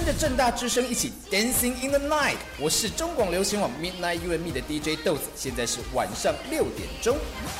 跟着政大之声一起 Dancing in the Night， 我是中广流行网 Midnight You and Me 的 DJ 豆子，现在是晚上6点钟。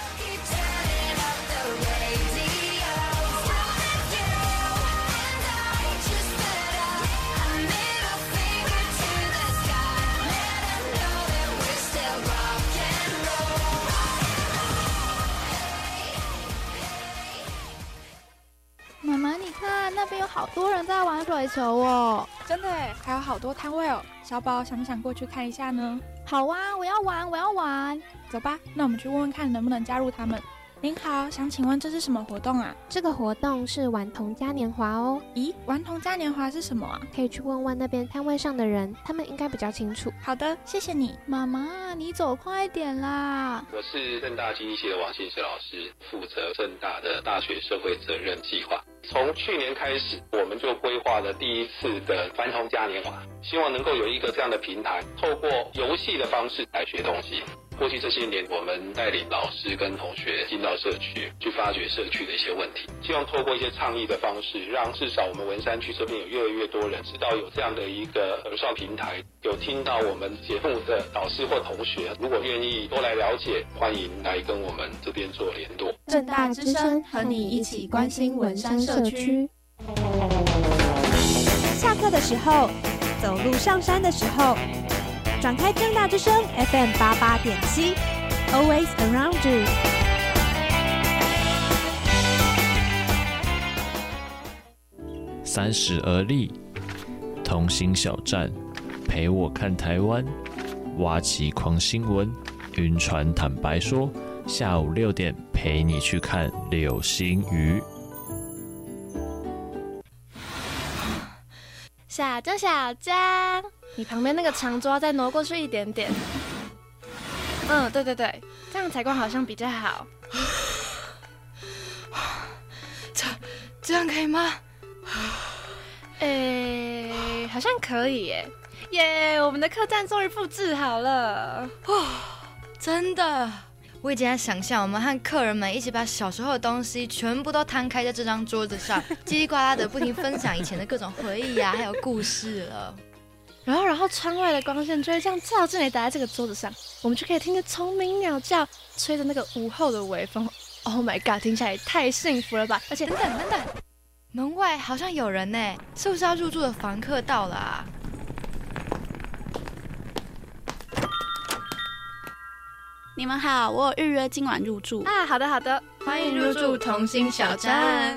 妈妈，你看那边有好多人在玩水球哦！ 真的耶，还有好多摊位哦。小宝想不想过去看一下呢？ 好啊，我要玩！ 走吧，那我们去问问看能不能加入他们。您好，想请问这是什么活动啊？ 这个活动是顽童嘉年华哦。 咦，顽童嘉年华是什么啊？ 可以去问问那边摊位上的人，他们应该比较清楚。 好的，谢谢你。 妈妈，你走快点啦！ 我是政大经济系的王信石老师，负责政大的大学社会责任计划。从去年开始，我们就规划了第一次的顽童嘉年华，希望能够有一个这样的平台，透过游戏的方式来学东西。过去这些年，我们带领老师跟同学进到社区，去发掘社区的一些问题，希望透过一些倡议的方式，让至少我们文山区这边有越来越多人知道有这样的一个儿少平台，有听到我们节目的老师或同学，如果愿意多来了解，欢迎来跟我们这边做联络。 政大之声和你一起关心文山社区。 下课的时候，走路上山的时候，转开政大之声 FM 88.7 Always Around You。 30而立，同心小站，陪我看台湾，挖起狂新闻，晕船坦白说，下午6点陪你去看流星雨。 小江，你旁边那个长桌要再挪过去一点点。对，这样采光好像比较好。这样可以吗？好像可以耶！耶，我们的客栈终于布置好了。 真的，我已经在想象我们和客人们一起把小时候的东西全部都摊开在这张桌子上，叽里呱啦的不停分享以前的各种回忆啊，还有故事了。 然后窗外的光线就会这样照进来，打在这个桌子上，我们就可以听着虫鸣鸟叫，吹着那个午后的微风。Oh my god， 听起来也太幸福了吧！而且等等，门外好像有人呢，是不是要入住的房客到了啊？ 你们好，我有预约今晚入住啊。好的， 欢迎入住同心小站。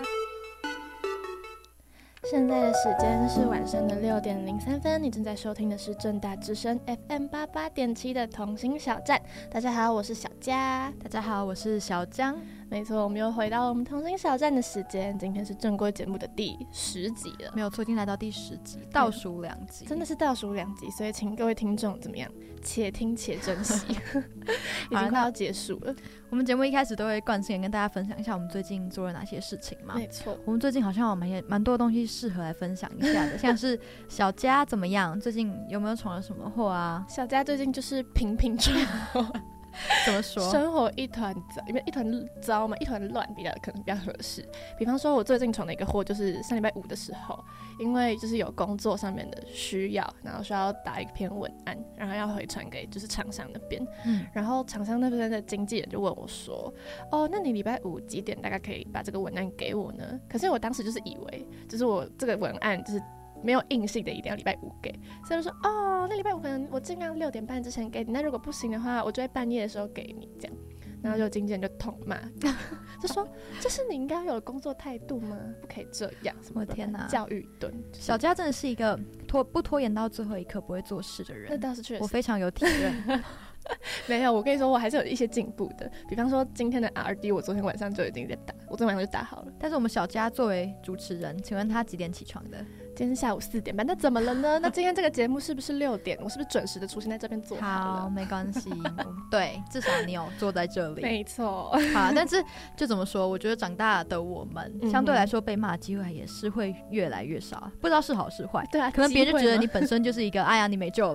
现在的时间是晚上的6点03分，你正在收听的是政大之声 FM 88.7的同心小站。大家好，我是小佳。 大家好，我是小江。 没错，我们又回到我们同心小站的时间，今天是正规节目的第10集了。 没有错，已经来到第10集，倒数2集， 真的是倒数2集，所以请各位听众怎么样，且听且珍惜。已经快要结束了。 我们节目一开始都会惯性跟大家分享一下我们最近做了哪些事情嘛。 没错， 我们最近好像也蛮多东西适合来分享一下的，像是小佳怎么样，最近有没有闯了什么祸啊？ 小佳最近就是频频闯祸。 怎么说？ 生活一团糟，因为一团糟嘛，一团乱可能比较合适。比方说，我最近闯的一个祸，就是上礼拜5的时候，因为就是有工作上面的需要，然后需要打一篇文案，然后要回传给就是厂商那边。然后厂商那边的经纪人就问我说：“哦，那你礼拜5几点大概可以把这个文案给我呢？”可是我当时就是以为，就是我这个文案就是没有硬性的一定要礼拜5给，所以我说哦，那礼拜5可能我尽量6点半之前给你，那如果不行的话，我就会半夜的时候给你这样。然后就经纪人就痛骂，就说这是你应该有的工作态度吗？不可以这样，什么的。 我天哪， 教育一顿。 小佳真的是一个不拖延到最后一刻不会做事的人。 那倒是确实， 我非常有体认。 没有，我跟你说，我还是有一些进步的。比方说今天的 RD， 我昨天晚上就已经在打，我昨天晚上就打好了。 但是我们小佳作为主持人，请问他几点起床的？ 今天下午4点半，那怎么了呢？那今天这个节目是不是6点？我是不是准时的出现在这边做好了？ 好，没关系，对，至少你有坐在这里。 没错。 好，但是就怎么说？我觉得长大的我们，相对来说被骂的机会也是会越来越少，不知道是好是坏。 对啊， 可能别人就觉得你本身就是一个，哎呀，你没救了。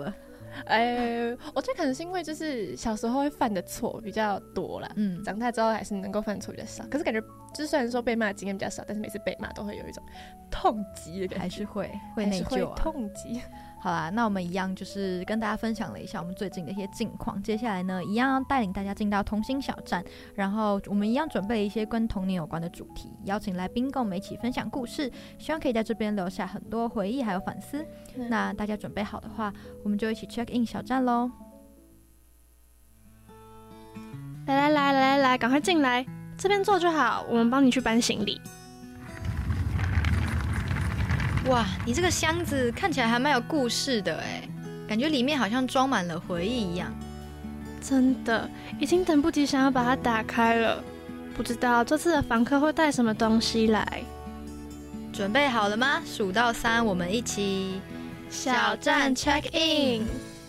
我觉得可能是因为就是小时候会犯的错比较多啦，长大之后还是能够犯的错比较少。可是感觉就是虽然说被骂的经验比较少，但是每次被骂都会有一种痛击的感觉， 还是会内疚啊， 痛击。 好啦，那我们一样就是跟大家分享了一下我们最近的一些近况。接下来呢，一样要带领大家进到童心小站，然后我们一样准备了一些跟童年有关的主题，邀请来宾跟我们一起分享故事，希望可以在这边留下很多回忆还有反思。那大家准备好的话，我们就一起 check in 小站咯。 来，赶快进来，这边坐就好，我们帮你去搬行李。 哇，你这个箱子看起来还蛮有故事的哎，感觉里面好像装满了回忆一样。 真的，已经等不及想要把它打开了。不知道这次的访客会带什么东西来？ 准备好了吗？数到3，我们一起小站 check in。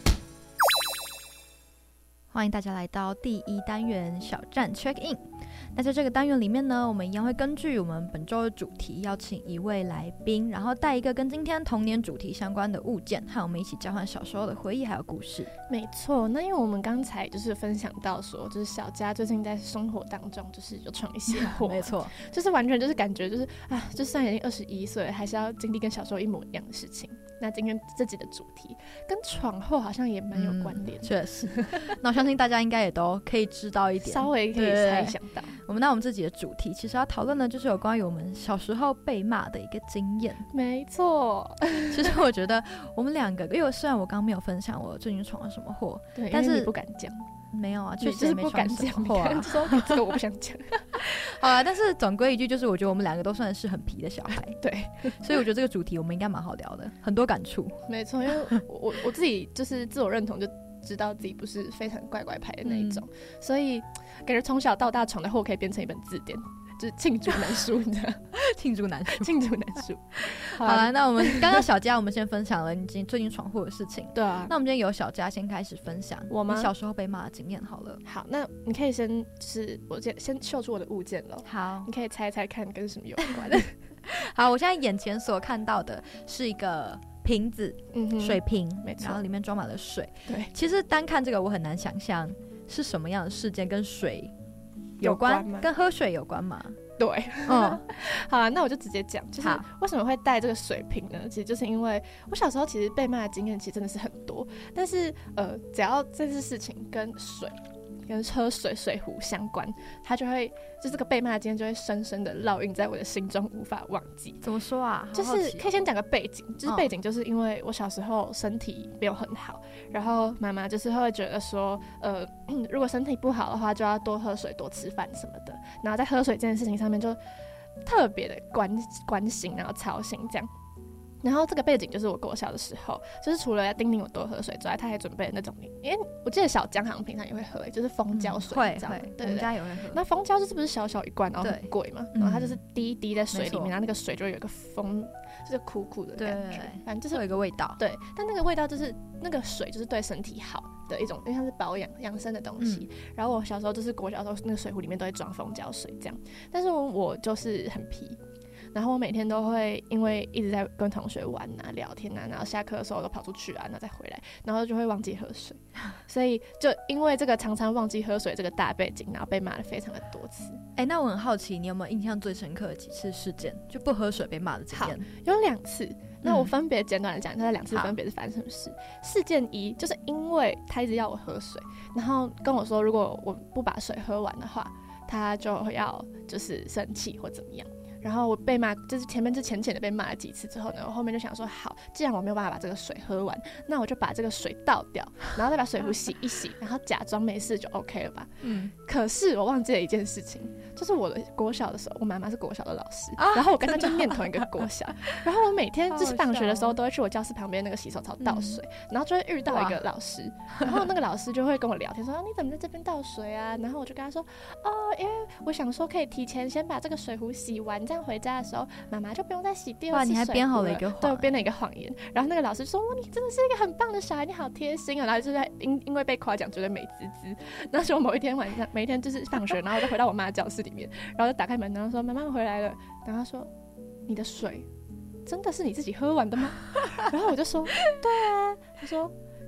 欢迎大家来到第1单元小站 check in。那在这个单元里面呢，我们一样会根据我们本周的主题邀请一位来宾，然后带一个跟今天童年主题相关的物件，和我们一起交换小时候的回忆还有故事。 没错，那因为我们刚才就是分享到说，就是小佳最近在生活当中就是有闯一些祸， 没错， 就是完全就是感觉就是就算已经21岁了，还是要经历跟小时候一模一样的事情。那今天这集的主题跟闯祸好像也蛮有关联， 确实。那我相信大家应该也都可以知道一点， 稍微可以猜想到。 我们这集的主题其实要讨论的就是有关于我们小时候被骂的一个经验。 没错， 其实我觉得我们两个，因为虽然我刚刚没有分享我最近闯了什么祸， 对， 但是你不敢讲。 没有啊，确实也没闯什么祸啊。 说这个我不想讲。 好啊，但是总归一句就是，我觉得我们两个都算是很皮的小孩。 对， 所以我觉得这个主题我们应该蛮好聊的，很多感触。 没错，因为我自己就是自我认同就知道自己不是非常乖乖牌的那一种，所以感觉从小到大闯的祸可以变成一本字典。就是罄竹难书，你知道？ 罄竹难书， 罄竹难书。 好啦，那我们刚刚小佳，我们先分享了你最近闯祸的事情。 对啊， 那我们今天由小佳先开始分享我吗？ 你小时候被骂的经验好了。 好，那你可以就是我先秀出我的物件了。 好， 你可以猜猜看跟什么有关。 好，我现在眼前所看到的是一个瓶子，水瓶， 没错， 然后里面裝满了水。 对， 其实单看这个我很难想象是什么样的事件跟水有关，跟喝水有关吗？ 对，好啊，那我就直接讲，就是为什么会带这个水瓶呢？其实就是因为我小时候其实被骂的经验其实真的是很多，但是只要这件事情跟水、跟喝水壶相关，它就会就这个被骂的经验就会深深的烙印在我的心中，无法忘记。 怎么说啊？ 就是可以先讲个背景，就是背景就是因为我小时候身体没有很好，然后妈妈就是会觉得说，如果身体不好的话，就要多喝水、多吃饭什么的。然后在喝水这件事情上面就特别的关心，然后操心这样。然后这个背景就是我国小的时候，就是除了要叮咛我多喝水之外，他还准备了那种，因为我记得小江好像平常也会喝，就是蜂胶水， 会， 对， 我们家也会喝。 那蜂胶就是不是小小一罐，然后很贵嘛，然后它就是滴在水里面，然后那个水就会有一个风，就是苦苦的感觉，反正就是有一个味道。 对，但那个味道就是那个水就是对身体好的一种，因为像是保养生的东西。然后我小时候就是国小的时候，那个水壶里面都会装蜂胶水这样，但是我就是很皮。然后我每天都会因为一直在跟同学玩啊、聊天啊，然后下课的时候都跑出去啊，然后再回来，然后就会忘记喝水，所以就因为这个常常忘记喝水这个大背景，然后被骂了非常的多次。 那我很好奇，你有没有印象最深刻的几次事件，就不喝水被骂的经验？ 有2次。那我分别简短的讲，它2次分别是发生什么事。事件1就是因为他一直要我喝水，然后跟我说如果我不把水喝完的话，他就会要就是生气或怎么样。然后我被骂，就是前面浅浅的被骂了几次之后呢，我后面就想说，好，既然我没有办法把这个水喝完，那我就把这个水倒掉，然后再把水壶洗一洗，然后假装没事就 OK 了吧。可是我忘记了一件事情，就是我的国小的时候，我妈妈是国小的老师，然后我跟她就念同一个国小，然后我每天就是放学的时候都会去我教室旁边那个洗手槽倒水，然后就会遇到一个老师，然后那个老师就会跟我聊天说，你怎么在这边倒水啊？然后我就跟他说，因为我想说可以提前先把这个水壶洗完，这样回家的时候妈妈就不用再洗第2次水壶了。哇， 你还编好了一个谎。 对，我编了一个谎言。然后那个老师说，你真的是一个很棒的小孩，你好贴心啊。然后就在因为被夸奖觉得美滋滋。那时候某一天晚上，每一天就是放学，然后我就回到我妈的教室里面，然后就打开门，然后说妈妈回来了。然后她说，你的水真的是你自己喝完的吗？然后我就说，对啊。她说，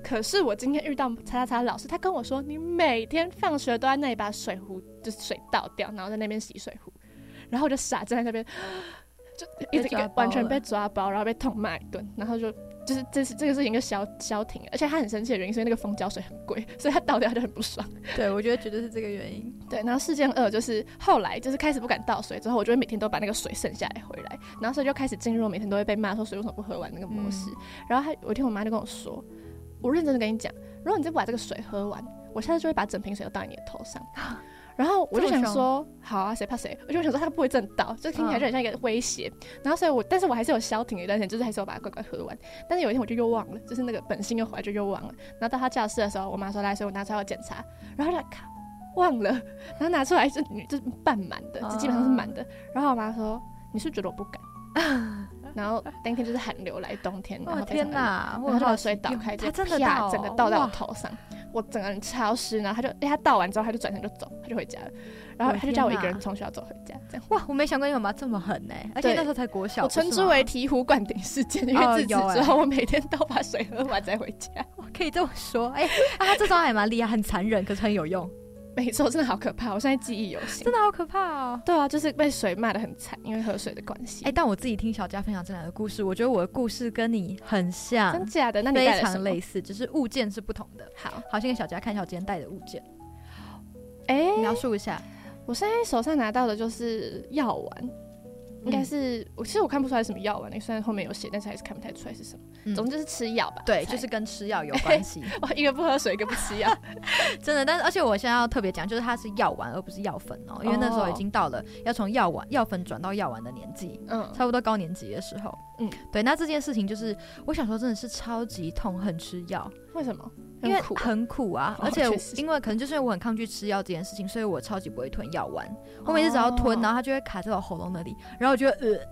可是我今天遇到叉叉叉老师，他跟我说，你每天放学都在那里把水壶就是水倒掉，然后在那边洗水壶，然后我就傻站在那边，就一直完全被抓包，然后被痛骂一顿，然后就是这个事情就消停了，而且他很生气的原因是因为那个蜂胶水很贵，所以他倒掉他就很不爽。 对，我觉得绝对是这个原因。 对，然后事件2就是后来就是开始不敢倒水之后，我就会每天都把那个水剩下来回来，然后所以就开始进入每天都会被骂说水为什么不喝完那个模式。然后有一天我妈就跟我说，我认真的跟你讲，如果你再不把这个水喝完，我下次就会把整瓶水都倒在你的头上。然后我就想说，好啊，谁怕谁？我就想说他不会真的倒，就听起来就很像一个威胁。然后所以但是我还是有消停了一段时间，就是还是有把它乖乖喝完。但是有一天我就又忘了，就是那个本性又回来，就又忘了。然后到他教室的时候，我妈说来，所以我拿出来要检查，然后就靠忘了，然后拿出来就是半满的，就基本上是满的。然后我妈说，你是不是觉得我不敢？然后当天就是寒流来，冬天，然后天哪， 然后就把水倒开， 他真的啪，整个倒在我头上，我整个人超湿，然后他倒完之后，他就转身就走，他就回家了，然后他就叫我一个人从学校走回家，这样。 哇，我没想过你妈妈这么狠呢，而且那时候才国小， 我称之为醍醐灌顶事件，因为自此之后我每天都把水喝完再回家。 可以这么说，他这招还蛮厉害，很残忍，可是很有用。 没错，真的好可怕！我现在记忆犹新， 真的好可怕哦。 对啊，就是被水骂得很惨，因为喝水的关系。 但我自己听小佳分享这两个故事，我觉得我的故事跟你很像， 真假的？那你带了什么？ 非常类似，只是物件是不同的。好，先给小佳看一下我今天带的物件。描述一下。 我现在手上拿到的就是药丸。应该是其实我看不出来是什么药丸，虽然后面有写，但是还是看不太出来是什么。总之是吃药吧。 对，就是跟吃药有关系。 我一个不喝水，一个不吃药， 真的。但是而且我现在要特别讲，就是它是药丸而不是药粉哦，因为那时候已经到了要从药粉转到药丸的年纪，差不多高年级的时候。对。那这件事情就是我小时候真的是超级痛恨吃药。 为什么？ 因为很苦啊，而且因为可能就是因为我很抗拒吃药这件事情，所以我超级不会吞药丸。我每次只要吞，然后它就会卡在我喉咙那里，然后我就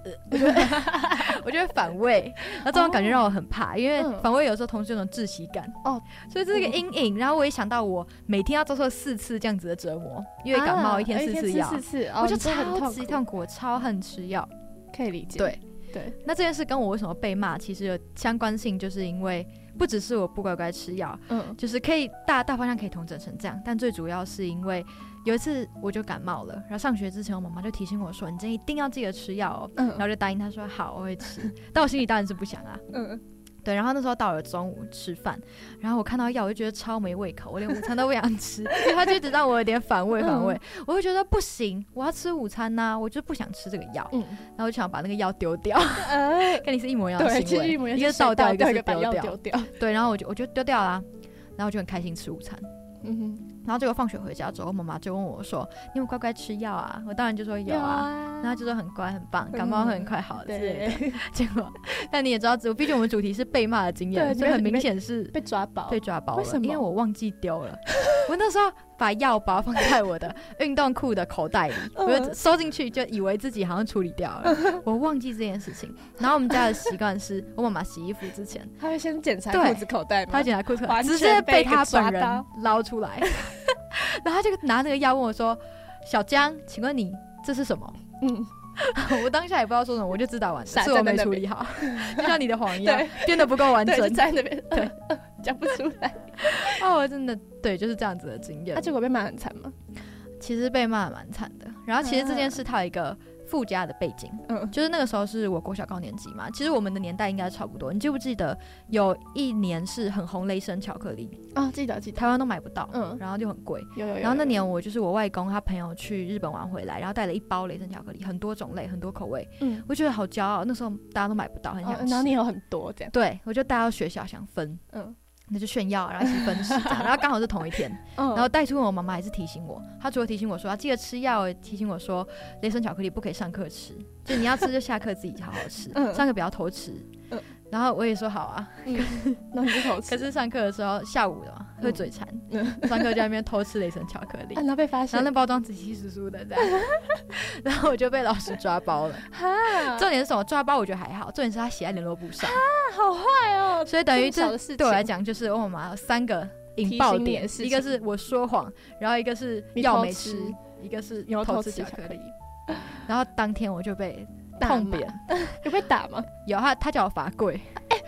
会反胃，然后这种感觉让我很怕，因为反胃有时候同时有种窒息感所以这是一个阴影。然后我也想到我每天要遭受4次这样子的折磨，因为感冒1天4次药，我就超级痛苦，我超恨吃药， 可以理解。对， 那这件事跟我为什么被骂其实有相关性，就是因为不只是我不乖乖吃药，就是可以大方向可以统整成这样，但最主要是因为有一次我就感冒了，然后上学之前我妈妈就提醒我说，你今天一定要记得吃药哦，然后就答应她说好，我会吃，但我心里当然是不想啊。对，然后那时候到了中午吃饭，然后我看到药我就觉得超没胃口，我连午餐都不想吃，因为它就一直让我有点反胃，我会觉得不行，我要吃午餐啊，我就不想吃这个药，然后我就想把那个药丢掉，跟你是一模一样的行为，一个倒掉，一个是丢掉，对，然后我就丢掉啦，然后我就很开心吃午餐。然后结果放学回家之后，妈妈就问我说：“你有乖乖吃药啊？”我当然就说有啊，然后就说很乖很棒，感冒会很快好之类的。结果，但你也知道，毕竟我们主题是被骂的经验，所以很明显是被抓包了。 为什么？因为我忘记丢了，我那时候把药包放在我的运动裤的口袋里，我就收进去，就以为自己好像处理掉了，我忘记这件事情。然后我们家的习惯是，我妈妈洗衣服之前， 她会先检查裤子口袋吗？ 她会检查裤子口袋，直接被她本人捞出来。然后他就拿那个药问我说：“小江，请问你这是什么？”我当下也不知道说什么，我就知道完了，是我没处理好，就像你的谎一样，编得不够完整， 就在那边讲不出来。 我真的对，就是这样子的经验。 结果被骂很惨吗？ 其实被骂蛮惨的。然后其实这件事它有一个附加的背景，就是那个时候是我国小高年级嘛，其实我们的年代应该差不多。你记不记得有一年是很红雷神巧克力？ 记得， 台湾都买不到，然后就很贵。 有。 然后那年我就是我外公他朋友去日本玩回来，然后带了1包雷神巧克力，很多种类，很多口味。我觉得好骄傲，那时候大家都买不到，很想吃。 然后你有很多这样。 对，我就带到学校想分。那就炫耀，然后一起分食，然后刚好是同一天，然后带出我妈妈还是提醒我，她除了提醒我说要记得吃药，提醒我说雷神巧克力不可以上课吃，就你要吃就下课自己好好吃，上课不要偷吃。然后我也说好啊， 那你就偷吃。 可是上课的时候下午的嘛，会嘴馋，上课就在那边偷吃雷神巧克力， 然后被发现， 然后那包装仔细疏疏的这样，然后我就被老师抓包了。重点是什么？抓包我觉得还好，重点是他写在联络簿上。 好坏哦！ 所以等于这对我来讲，就是我妈妈有3个引爆点，一个是我说谎，然后一个是药没吃，一个是偷吃巧克力。然后当天我就被痛扁。 有被打吗？ 有，他叫我罚跪。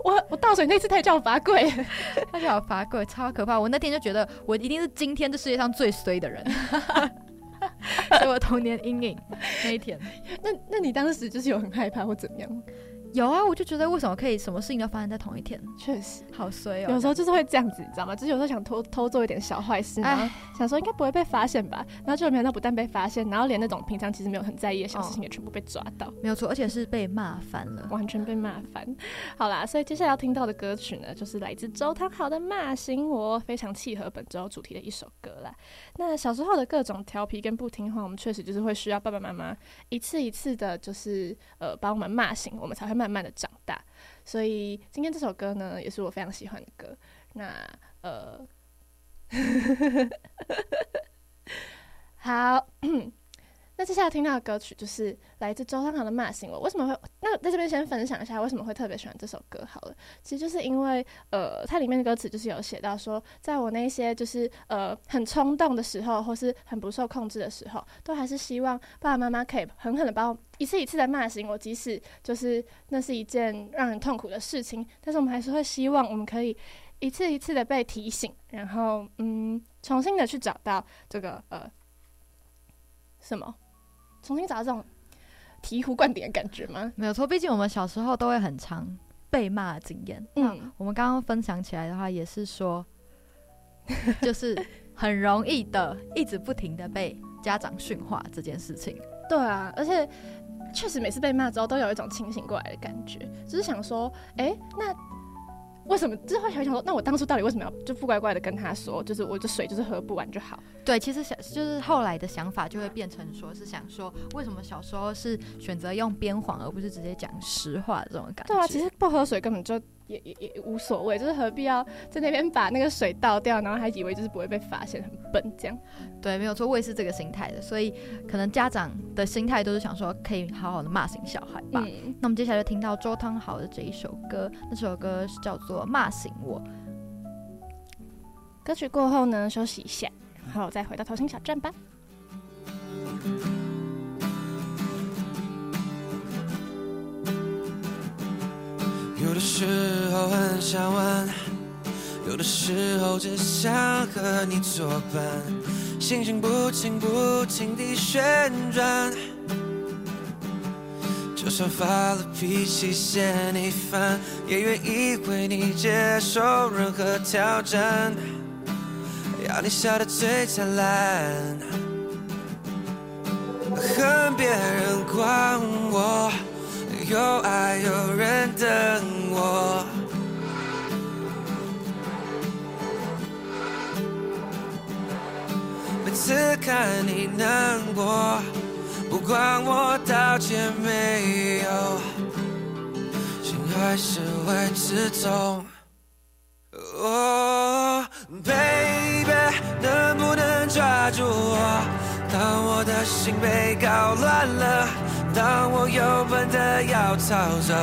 我倒水那次他也叫我罚跪， 他叫我罚跪，超可怕。我那天就觉得我一定是今天这世界上最衰的人，所以我童年阴影那一天。 那你当时就是有很害怕或怎么样？ 有啊，我就觉得为什么可以什么事情都发生在同一天？ 确实好衰哦。 有时候就是会这样子，你知道吗？就是有时候想偷做一点小坏事，然后想说应该不会被发现吧，然后就没想到不但被发现，然后连那种平常其实没有很在意的小事情也全部被抓到。 没有错，而且是被骂翻了， 完全被骂翻。好啦，所以接下来要听到的歌曲呢，就是来自周汤豪的《骂醒我》，非常契合本周主题的一首歌啦。那小时候的各种调皮跟不听话，我们确实就是会需要爸爸妈妈一次一次的，就是把我们骂醒，我们才会慢慢的长大。所以今天这首歌呢，也是我非常喜欢的歌。那好，那接下来听到的歌曲就是来自周汤豪的《骂醒我》。为什么会？那在这边先分享一下为什么会特别喜欢这首歌好了。其实就是因为它里面的歌词就是有写到说，在我那些就是很冲动的时候，或是很不受控制的时候，都还是希望爸爸妈妈可以狠狠的把我一次一次的骂醒我，即使就是那是一件让人痛苦的事情，但是我们还是会希望我们可以一次一次的被提醒，然后重新的去找到这个什么？重新找到这种醍醐灌顶的感觉吗？ 没有错，毕竟我们小时候都会很常被骂的经验。我们刚刚分享起来的话，也是说，就是很容易的，一直不停的被家长训话这件事情。 对啊，而且确实每次被骂之后，都有一种清醒过来的感觉，就是想说，那为什么？就是会想说，那我当初到底为什么要就不乖乖的跟他说，就是我的水就是喝不完就好。 对，其实就是后来的想法就会变成说是想说，为什么小时候是选择用编谎而不是直接讲实话这种感觉？ 对啊，其实不喝水根本就也无所谓，就是何必要在那边把那个水倒掉，然后还以为就是不会被发现，很笨这样。 对，没有错，我也是这个心态的，所以可能家长的心态都是想说可以好好的骂醒小孩吧。那我们接下来就听到周汤豪的这一首歌，那首歌是叫做《骂醒我》。 歌曲过后呢，休息一下，然后再回到头心小站吧。 有的时候很想玩，有的时候只想和你作伴，心情不停不停地旋转，就算发了脾气嫌你烦，也愿意为你接受任何挑战，要你笑得最灿烂，恨别人管我，有爱有人等我，每次看你难过，不管我道歉没有，心还是会刺痛。哦 ，baby， 能不能抓住我？当我的心被搞乱了，当我有本的要逃走。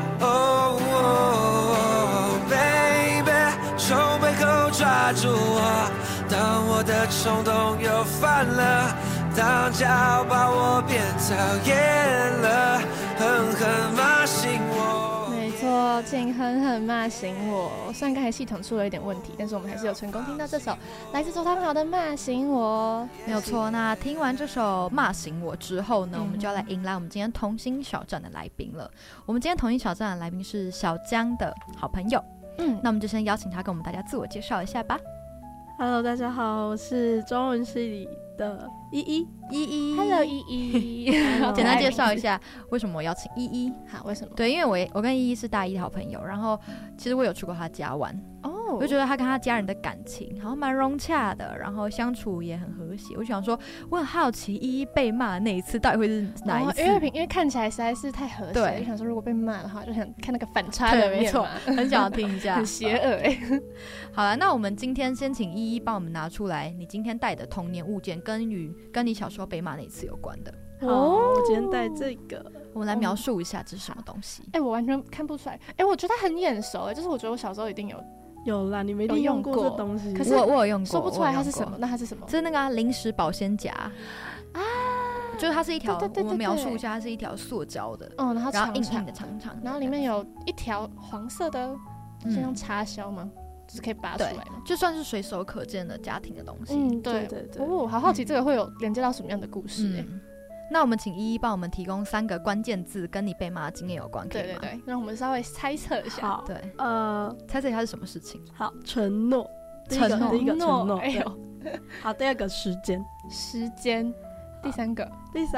哦 ，baby， 从背后抓住我，当我的冲动又犯了，当骄傲把我变讨厌了，狠狠骂醒我。 没错，请狠狠骂醒我。虽然刚才系统出了一点问题，但是我们还是有成功听到这首来自周汤豪的《骂醒我》。 没有错。那听完这首《骂醒我》之后呢，我们就要来迎来我们今天同心小站的来宾了。我们今天同心小站的来宾是小江的好朋友。那我们就先邀请他跟我们大家自我介绍一下吧。 Hello， 大家好，我是中文系里的依依。 Hello， 依依。 简单介绍一下为什么我邀请依依。 好，为什么？ 对，因为我跟依依是大一的好朋友，然后其实我有去过他家玩。我就觉得他跟他家人的感情好像蛮融洽的，然后相处也很和谐。我就想说，我很好奇依依被骂的那一次到底会是哪一次？ 因为看起来实在是太和谐了，就想说如果被骂的话，就想看那个反差的面嘛， 很想要听一下， 很邪恶好了，那我们今天先请依依帮我们拿出来你今天带的童年物件，跟你小时候被骂那一次有关的。 我今天带这个， 我们来描述一下这是什么东西。 我完全看不出来。我觉得它很眼熟，就是我觉得我小时候一定有啦，你没用过这东西。 可是我有用过， 说不出来它是什么。那它是什么？ 这是那个零食保鲜夹啊！ 就是它是一条， 对对对对我们描述一下，它是一条塑胶的， 然后然后硬长硬的长长的， 然后里面有一条黄色的，就像插销吗？就是可以拔出来吗？ 就算是随手可见的家庭的东西。 对。哦，好好奇这个会有连接到什么样的故事那我们请依依帮我们提供3个关键字跟你被骂的经验有关，可以吗？ 对，让我们稍微猜测一下。 好， 对，猜测一下是什么事情？ 好，承诺，第一个承诺，哎呦，好，第2个时间， 第3个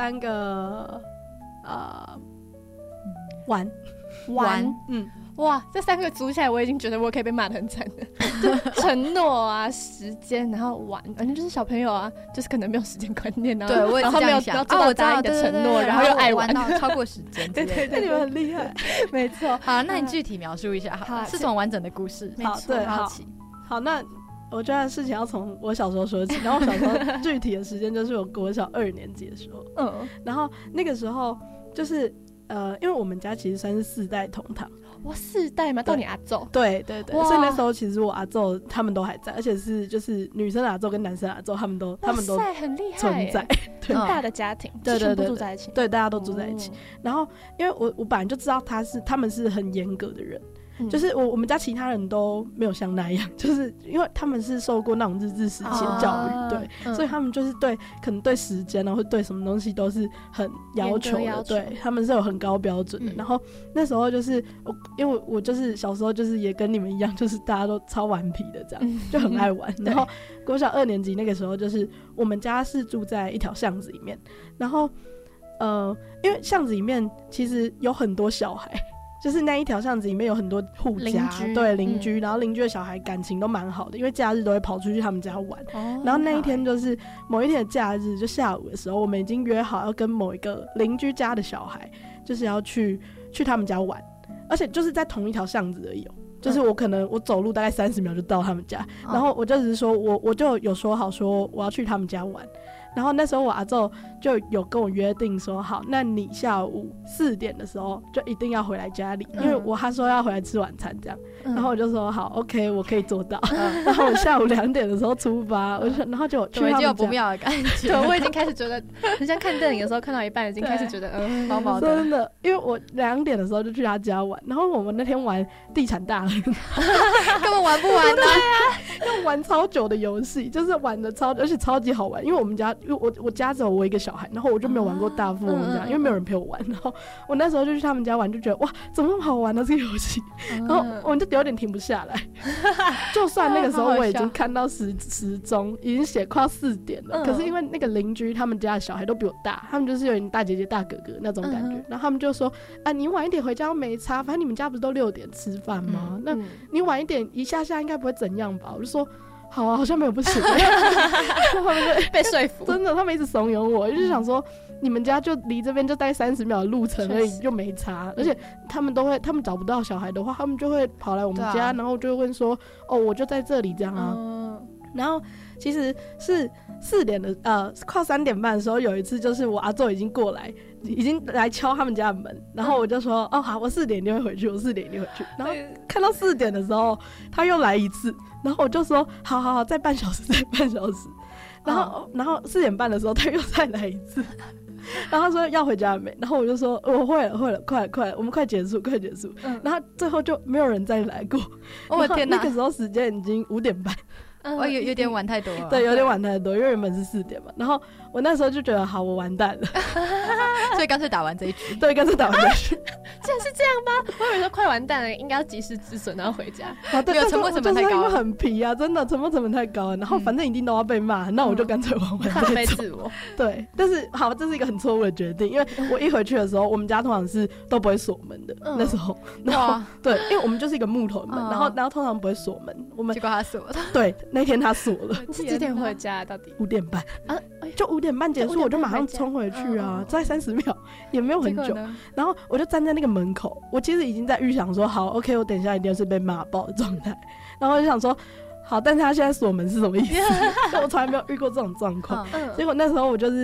玩， 哇，这3个组起来，我已经觉得我可以被骂得很惨了。承诺啊，时间，然后玩，反正就是小朋友啊，就是可能没有时间观念，然后对我也是这样想， 然后没有答应的承诺，然后又爱玩到超过时间， 对， 你们很厉害， 没错。 好，那你具体描述一下，好，是什么完整的故事？ 好，对，好，那我觉得事情要从我小时候说起，然后我小时候具体的时间就是我国小2年级的时候，然后那个时候就是因为我们家其实算是4代同堂。 哇，4代吗？到你阿祖？ 对，所以那时候其实我阿祖他们都还在，而且是就是女生阿祖跟男生阿祖他们都很厉害存在， 很大的家庭， 对， 住在一起， 对，大家都住在一起。然后因为我本来就知道他们是很严格的人。就是我们家其他人都没有像那样，就是因为他们是受过那种日治时期的教育，对，所以他们就是可能对时间啊，或对什么东西都是很要求的，对，他们是有很高标准的。然后那时候就是因为我就是小时候就是也跟你们一样，就是大家都超顽皮的这样，就很爱玩。然后国小2年级那个时候，就是我们家是住在一条巷子里面，然后因为巷子里面其实有很多小孩。就是那一条巷子里面有很多户家，对，邻居，然后邻居的小孩感情都蛮好的，因为假日都会跑出去他们家玩。然后那一天就是某一天的假日，就下午的时候，我们已经约好要跟某一个邻居家的小孩，就是要去他们家玩，而且就是在同一条巷子而已。就是我走路大概30秒就到他们家，然后我就只是说我就有说好说我要去他们家玩。然后那时候我阿祖就有跟我约定说，好，那你下午4点的时候就一定要回来家里，因为他说要回来吃晚餐这样。然后我就说好 ，OK， 我可以做到。然后我下午2点的时候出发，然后就去他们家， 已经有不妙的感觉。 对，我已经开始觉得，很像看电影的时候看到一半，已经开始觉得毛毛的。 真的，因为我2点的时候就去他家玩，然后我们那天玩地产大亨， 根本玩不完的。 对啊，要玩超久的游戏，就是玩的而且超级好玩，因为我家只有我一个小孩，然后我就没有玩过大富翁这样，因为没有人陪我玩。然后我那时候就去他们家玩，就觉得哇，怎么那么好玩呢这个游戏？然后我们就有点停不下来。就算那个时候我已经看到时钟，已经写快要4点了，可是因为那个邻居他们家的小孩都比我大，他们就是有点大姐姐大哥哥那种感觉。然后他们就说啊，你晚一点回家又没差，反正你们家不是都6点吃饭吗？那你晚一点一下应该不会怎样吧？我就说好啊，好像没有不行。他们就被说服， 真的，他们一直怂恿我，就是想说你们家就离这边就大概30秒的路程而已，就没差。而且他们找不到小孩的话，他们就会跑来我们家，然后就会问说哦，我就在这里这样啊。然后其实是4点的快3点半的时候，有一次就是我阿祖已经过来，已经来敲他们家的门，然后我就说哦好，我4点一定会回去，然后看到4点的时候他又来一次，然后我就说好再半小时。然后4点半的时候他又再来一次，然后他说要回家了没？然后我就说我会了，快了，我们快结束。然后最后就没有人再来过。 我的天哪！ 那个时候时间已经5点半。 有点晚太多了。 对，有点晚太多，因为原本是4点嘛。然后我那时候就觉得好，我完蛋了， 所以干脆打完这一局。 对，干脆打完这一局。 竟然是这样吗？我以为说快完蛋了，应该要及时止损，然后回家。 对， 沉没成本太高了， 因为很皮啊，真的沉没成本太高了。然后反正一定都要被骂，那我就干脆玩再走。自我。 对，但是好，这是一个很错误的决定，因为我一回去的时候，我们家通常是都不会锁门的。那时候，然后对，因为我们就是一个木头门，然后通常不会锁门。 结果他锁了。 对，那天他锁了。 你是几点回家？到底 5点半啊？就5点半结束，我就马上冲回去啊，再30秒也没有很久。然后我就站在那个门口，我其实已经在预想说，好 ，OK， 我等一下一定是被骂爆的状态。然后我就想说，好，但是他现在锁门是什么意思？我从来没有遇过这种状况。结果那时候我就是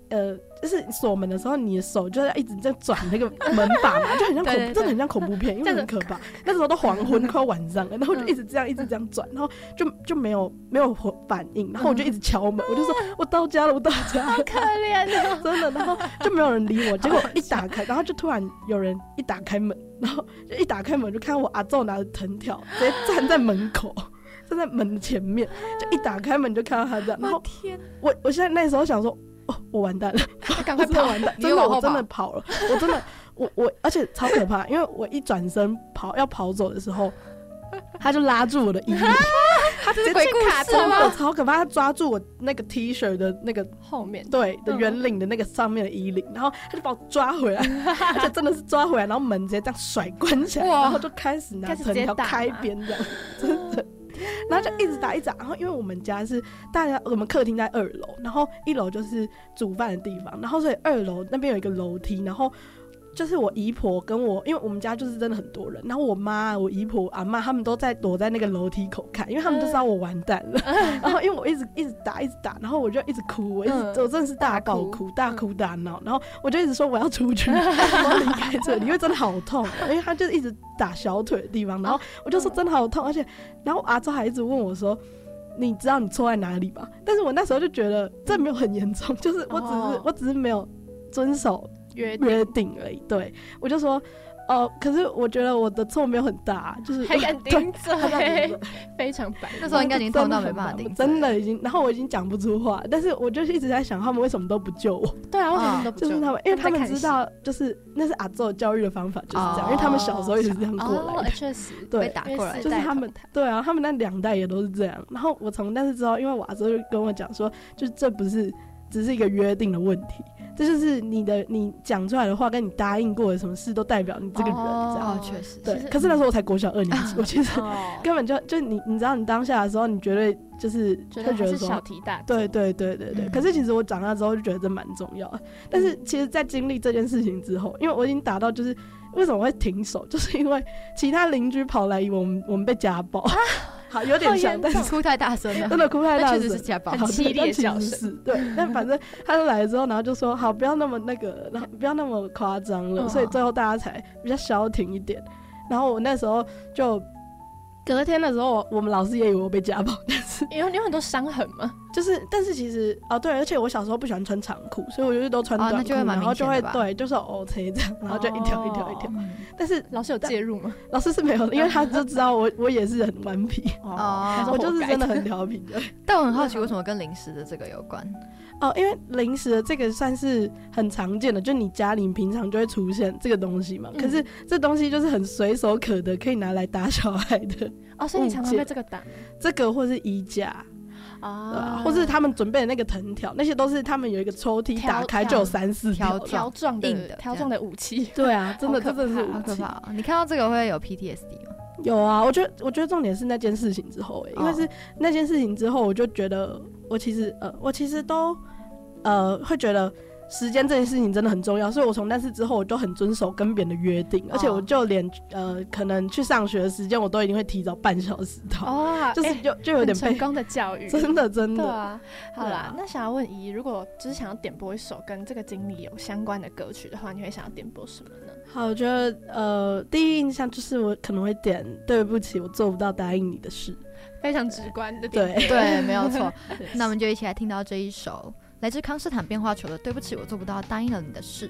就是锁门的时候，你的手就要一直在转那个门把嘛，就很像真的很像恐怖片，因为很可怕。那时候都黄昏，快晚上了，然后就一直这样转，然后就没有反应，然后我就一直敲门，我就说我到家了，好可怜哦， 真的，然后就没有人理我，结果一打开，然后就突然有人一打开门，然后就一打开门就看到我阿祖拿着藤条直接站在门口。站在门前面，就一打开门就看到他这样，然后我现在那时候想说，我完蛋了， 赶快跑， 完蛋，真的我真的跑了，我真的我而且超可怕，因为我一转身要跑走的时候，他就拉住我的衣领， 他这是鬼故事吗？ 超可怕，他抓住我那个 T 恤的那个后面对的圆领的那个上面的衣领，然后他就把我抓回来，而且真的是抓回来，然后门直接这样甩关起来，然后就开始拿藤条开边这样，真的。然后就一直打，然后因为我们家是我们客厅在2楼，然后1楼就是煮饭的地方，然后所以2楼那边有一个楼梯，然后就是我姨婆跟我，因为我们家就是真的很多人，然后我妈、我姨婆、我阿嬷他们都在躲在那个楼梯口看，因为他们就知道我完蛋了。然后因为我一直打，然后我就一直哭，我真的是大爆哭、大哭大闹，然后我就一直说我要出去，我要离开这里，因为真的好痛，因为他就一直打小腿的地方，然后我就说真的好痛，而且然后阿周还一直问我说。你知道你错在哪里吗？但是我那时候就觉得这没有很严重，就是我只是没有遵守约定而已。对，我就说可是我觉得我的错没有很大，就是还敢顶嘴，非常白。 那时候应该已经痛到没办法顶嘴， 真的已经，然后我已经讲不出话，但是我就一直在想，他们为什么都不救我？ 对啊，为什么都不救？ 就是他们，因为他们知道，就是那是阿祖教育的方法就是这样，因为他们小时候也是这样过来的， 确实被打过来， 就是他们对啊，他们那2代也都是这样。然后我从那次之后，因为我阿祖就跟我讲说，就这不是只是一个约定的问题。这就是你讲出来的话，跟你答应过的什么事，都代表你这个人这样。 确实。 对，可是那时候我才国小2年级，我其实根本就你知道，你当下的时候，你绝对就是会觉得说小题大做。对。可是其实我长大之后就觉得这蛮重要的。但是其实，在经历这件事情之后，因为我已经达到就是为什么会停手，就是因为其他邻居跑来以为我们被家暴。好，有点像，但是哭太大声了， 真的哭太大声， 确实是家暴， 很凄厉的叫声。 对，但反正他就来了之后，然后就说好，不要那么那个，然后不要那么夸张了，所以最后大家才比较消停一点。然后我那时候就隔天的时候，我们老师也以为我被家暴，但是因为你有很多伤痕嘛， 但是其实对，而且我小时候不喜欢穿长裤，所以我就是都穿短裤，然后就会对，就是OK这样，然后就一条一条一条。但是老师有介入吗？ 老师是没有的，因为他就知道我也是很顽皮，我就是真的很调皮的。 但我很好奇，为什么跟零食的这个有关？ 因为零食的这个算是很常见的，就你家里平常就会出现这个东西嘛。可是这东西就是很随手可得，可以拿来打小孩的。 所以你常常被这个打？ 这个或是衣架或是他们准备的那个藤条，那些都是他们有一个抽屉打开就有3-4 条状的武器。 对啊，真的是好可怕。你看到这个会有 PTSD 吗？ 有啊，我觉得重点是那件事情之后，因为是那件事情之后，我就觉得我其实都会觉得时间这件事情真的很重要，所以我从那次之后我就很遵守跟别人的约定，而且我就连可能去上学的时间我都一定会提早半小时到，就是就有点被成功的教育， 真的对啊。好啦，那想要问怡，如果就是想要点播一首跟这个经历有相关的歌曲的话，你会想要点播什么呢？ 好，我觉得第一印象就是我可能会点对不起，我做不到答应你的事， 非常直观的点。 对，没有错。那我们就一起来听到这一首来自康斯坦变化球的对不起，我做不到答应了你的事。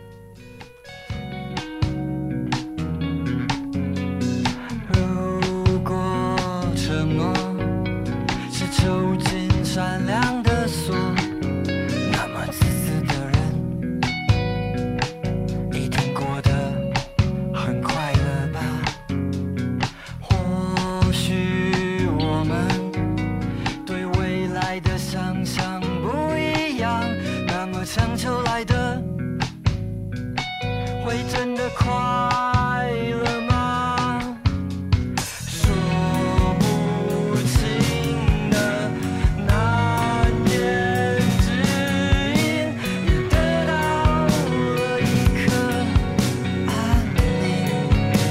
如果承诺是抽进善良的锁，那么自私的人一定过得很快乐吧。或许我们对未来的想象不一样，那么强求来的会真的快乐吗？说不清的难言之隐，也得到了一颗安宁。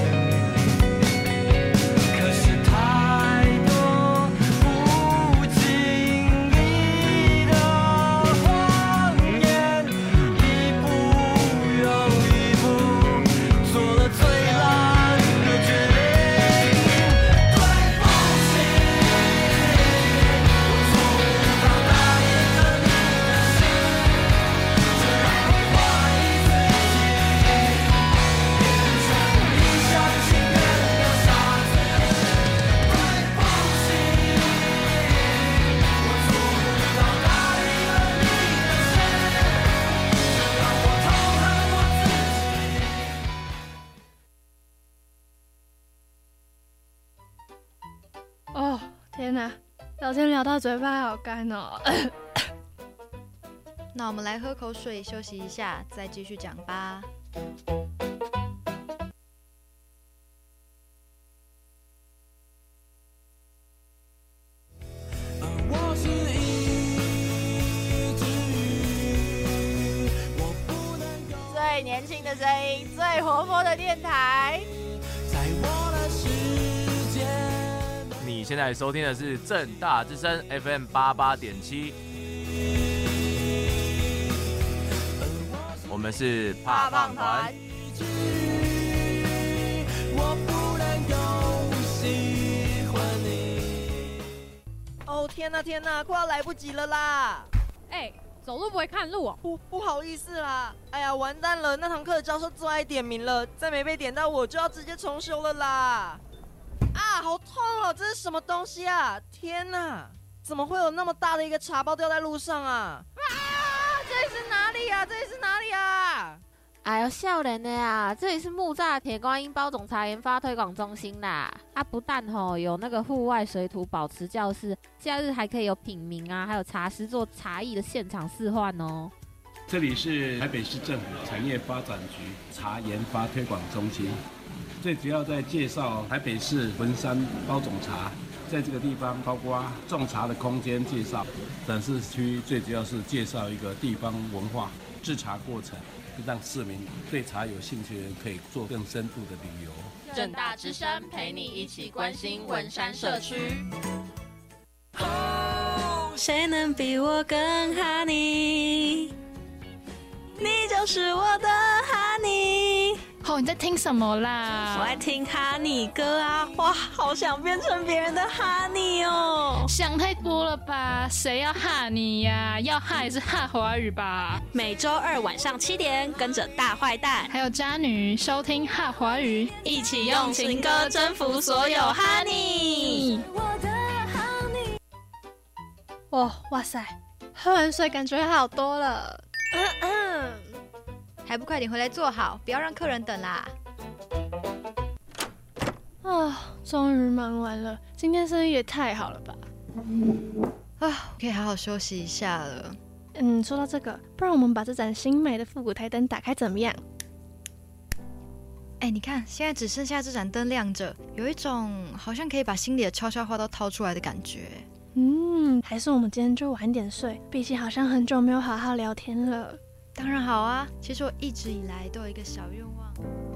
可是太多不经意的谎言， 天哪，聊天聊到嘴巴好干哦。 那我们来喝口水休息一下，再继续讲吧。 我是一只鱼，我不能够最年轻的声音，最活泼的电台， 在我的世界。 你现在收听的是政大之声 FM 88.7，我们是怕胖团。 我不能够喜欢你。 哦天哪天哪，快要来不及了啦！ 走路不会看路哦。 不好意思啦，哎呀完蛋了，那堂课的教授最爱点名了，再没被点到我就要直接重修了啦！啊，好痛哦！这是什么东西啊？天哪，怎么会有那么大的一个茶包掉在路上啊？这里是哪里啊？这里是哪里啊？ 哎呦，少年的啊，这里是木栅铁观音包种茶研发推广中心啦。啊，不但有那个户外水土保持教室，假日还可以有品茗啊，还有茶师做茶艺的现场示范哦。 这里是台北市政府产业发展局茶研发推广中心，最主要在介绍台北市文山包种茶。在这个地方，包括种茶的空间介绍，展示区最主要是介绍一个地方文化、制茶过程，让市民对茶有兴趣的人可以做更深度的旅游。 政大之声陪你一起关心文山社区。 谁能比我更 honey？ 你就是我的 honey。 你在听什么啦？ 我爱听哈尼歌啊！哇，好想变成别人的哈尼哦！ 想太多了吧？谁要哈你呀？要哈也是哈华语吧？ 每周二晚上7点，跟着大坏蛋还有渣女收听哈华语， 一起用情歌征服所有哈尼。 哇塞，喝完水感觉好多了。 还不快点回来坐好，不要让客人等啦！ 终于忙完了，今天生意也太好了吧！ 可以好好休息一下了。 说到这个，不然我们把这盏新买的复古台灯打开怎么样？ 你看，现在只剩下这盏灯亮着，有一种好像可以把心里的悄悄话都掏出来的感觉。 还是我们今天就晚点睡，毕竟好像很久没有好好聊天了。 当然好啊，其实我一直以来都有一个小愿望。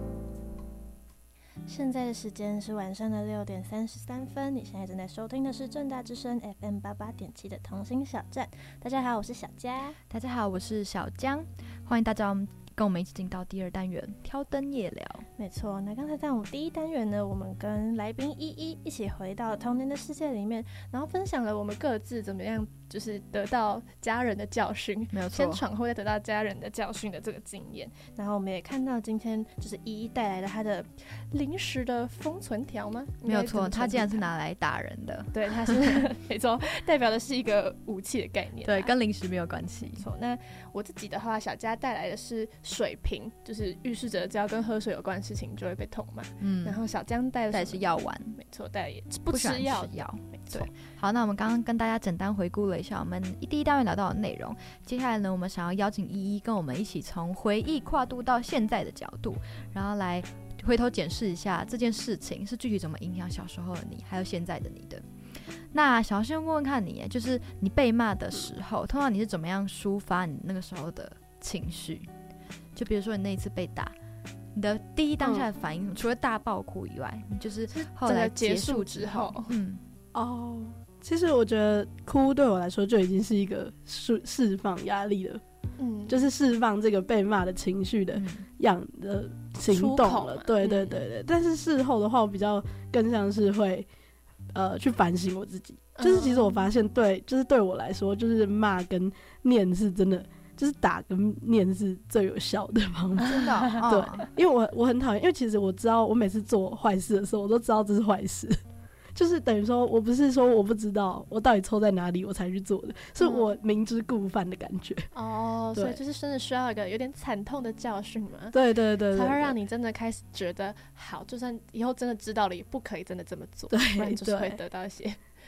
现在的时间是晚上的6点33分，你现在正在收听的是政大之声 FM 88.7的同心小站。大家好，我是小佳。 大家好，我是小江。欢迎大家跟我们一起进到第2单元挑灯夜聊。 没错，那刚才在我们第1单元呢，我们跟来宾依依一起回到童年的世界里面，然后分享了我们各自怎么样就是得到家人的教训， 没有错， 先闯祸再得到家人的教训的这个经验。然后我们也看到今天就是依依带来的他的临时的封存条吗？ 没有错，他竟然是拿来打人的。 对，他是没错，代表的是一个武器的概念。 对，跟零食没有关系。 没错，那我自己的话，小佳带来的是水瓶，就是预示着只要跟喝水有关的事情就会被痛骂。然后小江带的是药丸， 没错，带的也不吃药，没错。 好，那我们刚刚跟大家简单回顾了一下我们第1单元聊到的内容，接下来呢，我们想要邀请依依跟我们一起从回忆跨度到现在的角度，然后来回头检视一下这件事情是具体怎么影响小时候的你，还有现在的你的。那想要先问问看你，就是你被骂的时候，通常你是怎么样抒发你那个时候的情绪？就比如说你那一次被打，你的第一当下的反应，除了大爆哭以外，你就是后来结束之后， 其实我觉得哭对我来说就已经是一个释放压力了，就是释放这个被骂的情绪的样的行动了。对对对对，但是事后的话，我比较更像是会去反省我自己。就是其实我发现就是对我来说，就是骂跟念是真的。就是打跟念是最有效的方法， 真的、 对，因为我很讨厌，因为其实我知道，我每次做坏事的时候，我都知道这是坏事，就是等于说我不是说我不知道我到底错在哪里我才去做的，是我明知故犯的感觉。 所以就是真的需要一个有点惨痛的教训嘛？ 对对对， 才会让你真的开始觉得好，就算以后真的知道了，也不可以真的这么做，不然就是会得到一些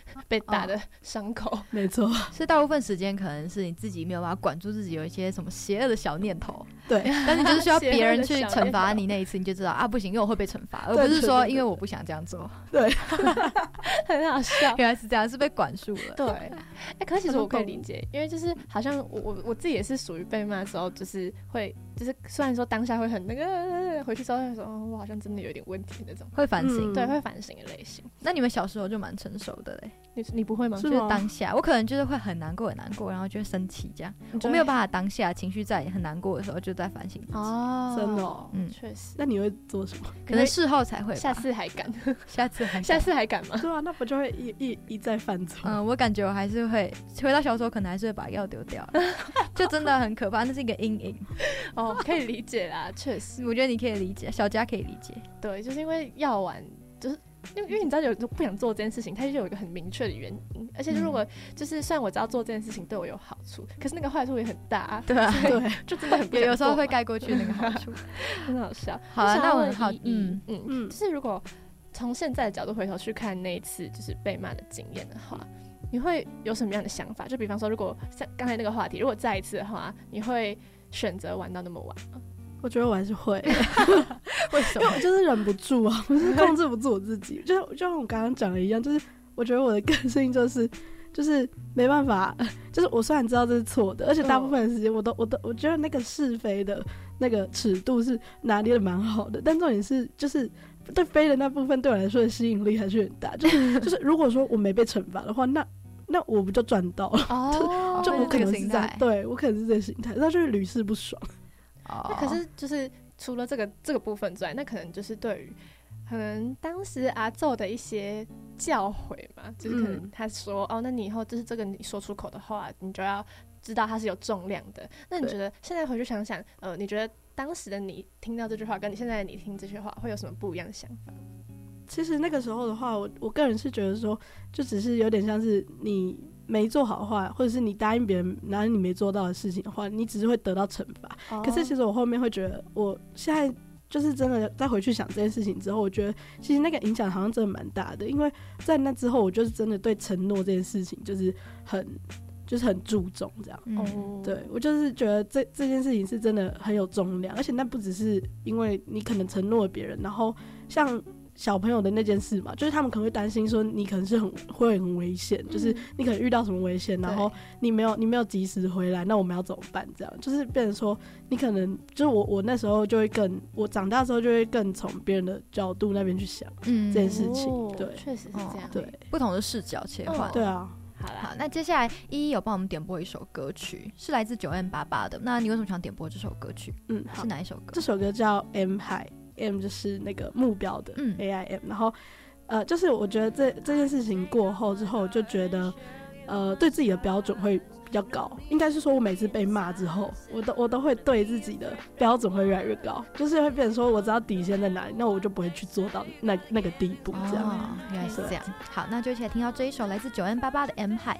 被打的伤口。 没错， 所以大部分时间可能是你自己没有办法管住自己有一些什么邪恶的小念头， 对， 但你就是需要别人去惩罚你那一次，你就知道啊不行，因为我会被惩罚，而不是说因为我不想这样做。 对， 很好笑， 原来是这样，是被管束了。 对，可是其实我可以理解，因为就是好像我自己也是属于被骂的时候，就是会就是虽然说当下会很那个，回去之后会说我好像真的有点问题那种， 会反省， 对，会反省的类型。 那你们小时候就蛮成熟的嘞， 你不会吗？ 就是当下我可能就是会很难过，然后就会生气这样，我没有办法当下情绪在很难过的时候就在反省自己。 哦， 真的哦， 确实。 那你会做什么？ 可能事后才会， 下次还敢， 下次还敢吗？ 对啊，那不就会一再犯错？ 我感觉我还是会回到小时候，可能还是会把药丢掉，就真的很可怕，那是一个阴影。 哦，可以理解啦，确实， 我觉得你可以理解，小佳可以理解。 对，就是因为药丸就是。因为你知道有不想做这件事情，它就有一个很明确的原因，而且如果就是虽然我知道做这件事情对我有好处，可是那个坏处也很大， 对啊， 对，就真的很不想做， 有时候会盖过去那个好处， 很好笑。 好啊，那我好， 就是如果从现在的角度回头去看那一次就是被骂的经验的话，你会有什么样的想法？就比方说，如果像刚才那个话题，如果再一次的话，你会选择玩到那么晚吗？ 我觉得我还是会， 为什么？ 因为我就是忍不住啊，我是控制不住我自己，就像我刚刚讲的一样，就是我觉得我的个性就是没办法，就是我虽然知道这是错的，而且大部分的时间我觉得那个是非的那个尺度是拿捏的蛮好的，但重点是就是对非的那部分对我来说的吸引力还是很大，就是如果说我没被惩罚的话，那我不就赚到了？哦，就我可能是对我可能是这个心态，那就是屡试不爽。 那可是就是除了这个部分之外，那可能就是对于可能当时阿宙的一些教诲嘛，就是可能他说那你以后就是这个你说出口的话，你就要知道它是有重量的。那你觉得现在回去想想，你觉得当时的你听到这句话，跟你现在的你听这句话，会有什么不一样的想法？ 其实那个时候的话，我个人是觉得说，就只是有点像是你没做好的话，或者是你答应别人然后你没做到的事情的话，你只是会得到惩罚。可是其实我后面会觉得，我现在就是真的再回去想这件事情之后，我觉得其实那个影响好像真的蛮大的，因为在那之后，我就是真的对承诺这件事情就是很注重这样。对，我就是觉得这件事情是真的很有重量，而且那不只是因为你可能承诺了别人，然后像小朋友的那件事嘛，就是他们可能会担心说你可能是会很危险，就是你可能遇到什么危险，然后你没有及时回来，那我们要怎么办？这样就是变成说你可能就是我那时候就会我长大之后就会更从别人的角度那边去想这件事情。对， 确实是这样。 对， 不同的视角切换。 对啊。 好，那接下来依依有帮我们点播一首歌曲，是来自9M88的。那你为什么想点播这首歌曲？是哪一首歌？ 这首歌叫 M High。M 就是那个目标的AIM，然后就是我觉得这件事情过后之后，就觉得对自己的标准会比较高，应该是说我每次被骂之后，我都会对自己的标准会越来越高，就是会变成说我知道底线在哪里，那我就不会去做到那个地步这样。 原来是这样。好，那就一起来听到这一首来自9M88的 M High。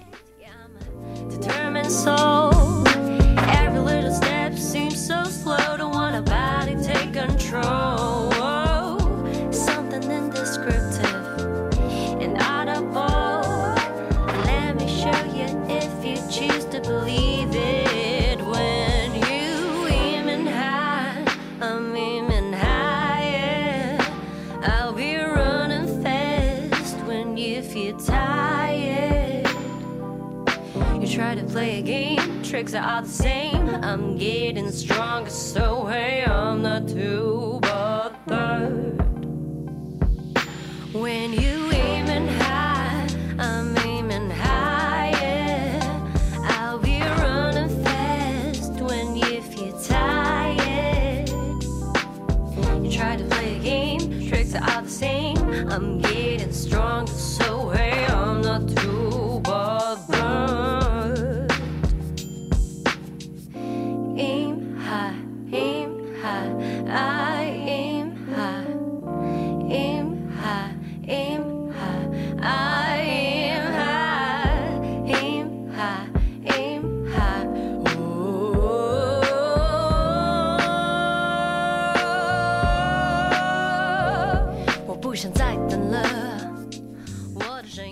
Determined soul, every little step seems so slow. Don't want a body take control. Something indescriptive and audible. Let me show you if you choose to believe it. When you aiming high, I'm aiming higher. I'll be running fast when you feel tired.You try to play a game, tricks are all the same. I'm getting stronger, so hey, I'm not two but third. When you aiming high, I'm aiming higher. I'll be running fast when you feel tired. You try to play a game, tricks are all the same. I'm getting stronger, so hey, I'm not two but third.I aim high, aim high, aim high. I aim high, aim high, aim high. Oh, 我不想再等了。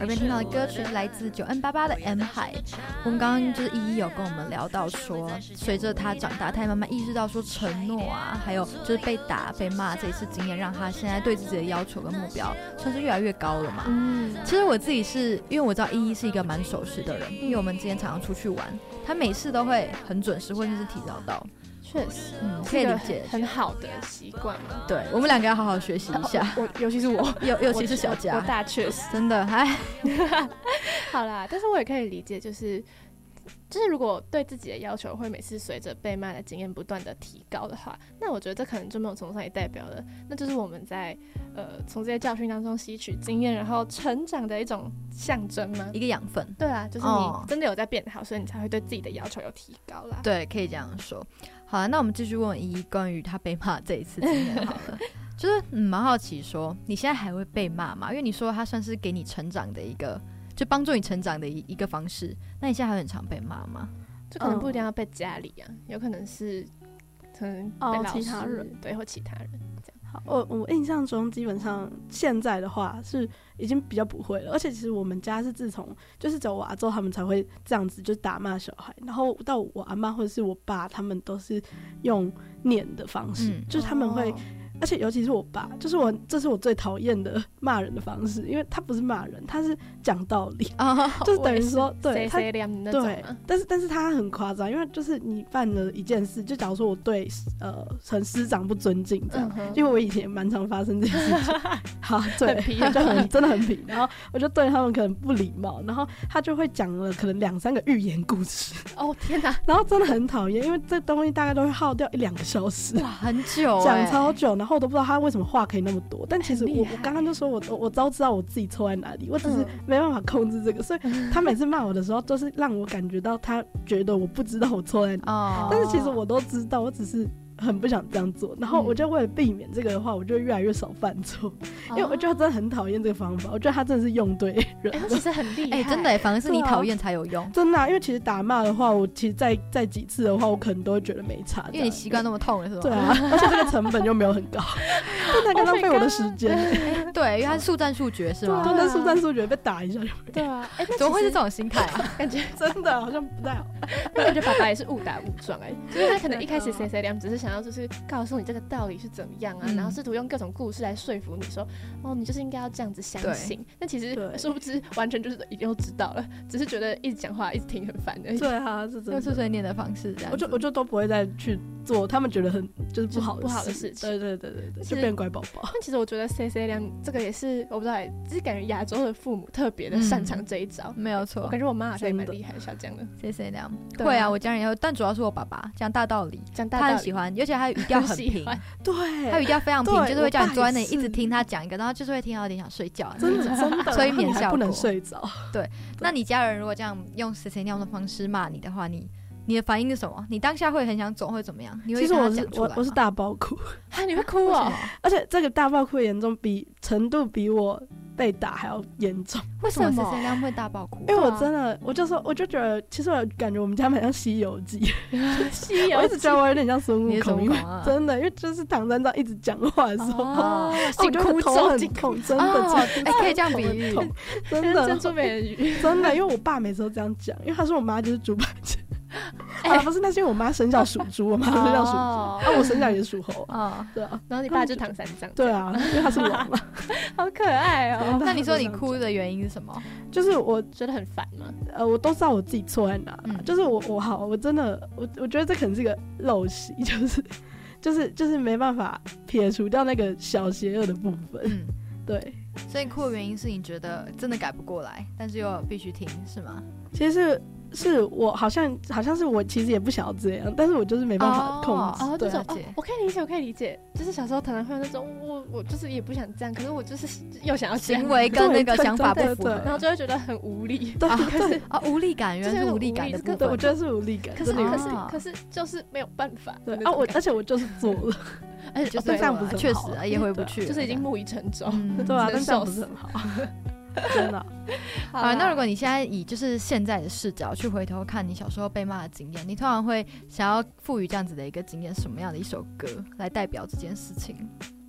耳边听到的歌曲来自9N88的 M 海。我们刚刚就是依依有跟我们聊到说，随着他长大，他也慢慢意识到说承诺啊，还有就是被打被骂这一次经验，让他现在对自己的要求跟目标算是越来越高了嘛。其实我自己是因为我知道依依是一个蛮守时的人，因为我们今天常常出去玩，他每次都会很准时或者是提早到。 确实， 可以理解， 很好的习惯嘛。 对，我们两个要好好学习一下。 尤其是我， 尤其是小佳， 我大确实真的哎。 好啦，但是我也可以理解，就是如果对自己的要求会每次随着被骂的经验不断的提高的话，那我觉得这可能就某种程度上也代表了，那就是我们在从这些教训当中吸取经验，然后成长的一种象征吗？ 一个养分。 对啊，就是你真的有在变好，所以你才会对自己的要求有提高啦。 对，可以这样说。好了，那我们继续问依依关于他被骂这一次经验好了。就是蛮好奇说，你现在还会被骂吗？因为你说他算是给你成长的一个，就帮助你成长的一个方式。那你现在还很常被骂吗？ 就可能不一定要被家里啊，有可能是被老师、 其他人， 对，或其他人这样。 好，我印象中基本上现在的话是已经比较不会了，而且其实我们家是自从就是只有我阿周他们才会这样子就打骂小孩，然后到我阿嬷或者是我爸他们都是用念的方式，就是他们会。而且尤其是我爸，就是这是我最讨厌的骂人的方式，因为他不是骂人，他是讲道理，就是等于说，对，他对，但是他很夸张，因为就是你犯了一件事，就假如说我对很师长不尊敬这样，因为我以前也蛮常发生这件事情，好，对，就真的很皮，然后我就对他们可能不礼貌，然后他就会讲了可能2-3个寓言故事， 哦天哪， 然后真的很讨厌，因为这东西大概都会耗掉1-2个小时， 哇，很久， 讲超久。然后我都不知道他为什么话可以那么多，但其实我刚刚就说我都知道我自己错在哪里，我只是没办法控制这个，所以他每次骂我的时候都是让我感觉到他觉得我不知道我错在哪，但是其实我都知道，我只是很不想这样做，然后我就为了避免这个的话，我就越来越少犯错，因为我觉得真的很讨厌这个方法，我觉得他真的是用对人， 他其实很厉害， 真的，反而是你讨厌才有用， 真的，因为其实打骂的话，我其实再几次的话，我可能都会觉得没差， 因为你习惯那么痛了，是吧？ 对啊，而且这个成本又没有很高，但他刚浪费我的时间， 对，因为他是速战速决，是吗？ 对，那速战速决被打一下就对啊， 怎么会是这种心态啊？ 感觉真的好像不太好。 但我觉得爸爸也是误打误撞就是他可能一开始谁只是想要就是告诉你这个道理是怎么样啊，然后试图用各种故事来说服你说，哦，你就是应该要这样子相信。但其实殊不知完全就是已经都知道了，只是觉得一直讲话一直听很烦而已。 对啊，是真的。 用碎碎念的方式这样子， 我就都不会再去做他们觉得很就是不好的事情。 对，就变乖宝宝。 但其实我觉得 CC 亮这个也是我不知道，就是感觉亚洲的父母特别的擅长这一招。 没有错， 我感觉我妈好像也蛮厉害，像这样的 CC 亮。会啊，我家人也会，但主要是我爸爸讲大道理，他很喜欢，而且他语调很平， 对， 他语调非常平，就是会叫你坐在那里一直听他讲一个，然后就是会听到有点想睡觉， 真的， 催眠效果， 不能睡着。 对，那你家人如果这样用 CC 亮的方式骂你的话，你的反应是什么？你当下会很想走，会怎么样？你会其实我是大爆哭你会哭哦， 而且这个大爆哭的严重程度比我被打还要严重。 为什么 CC 亮会大爆哭？ 因为我真的，我就觉得，其实我感觉我们家蛮像《西游记》，我一直觉得我有点像孙悟空，因为真的，因为就是唐三藏一直讲话的时候，我觉得头很痛，真的， 可以这样比喻， 真的， 珍珠美人鱼， 真的，因为我爸每次都这样讲，因为他说我妈就是猪八戒。不是，那是因为我妈生肖属猪，我妈生肖属猪，我生肖也是属猴对啊。 然后你爸就是唐三藏， 对啊，因为他是王嘛， 好可爱哦。 那你说你哭的原因是什么？ 就是我觉得很烦嘛。 我都知道我自己错在哪，就是我真的我觉得这可能是个陋习，就是没办法撇除掉那个小邪恶的部分，对。 所以你哭的原因是你觉得真的改不过来，但是又必须听，是吗？ 其实是我好像是我其实也不想要这样，但是我就是没办法控制。 这种我可以理解，就是小时候可能会有那种我就是也不想这样，可是我就是又想要行为跟那个想法不符合， 然后就会觉得很无力。 对， 可是无力感，原来是无力感的部分。 我觉得是无力感。 可是就是没有办法。 对而且我就是做了， 而且就是这样不是确实也回不去， 就是已经木已成舟。 对啊，但这样不是很好。真的。 好，那如果你现在以就是现在的视角去回头看你小时候被骂的经验，你通常会想要赋予这样子的一个经验什么样的一首歌来代表这件事情？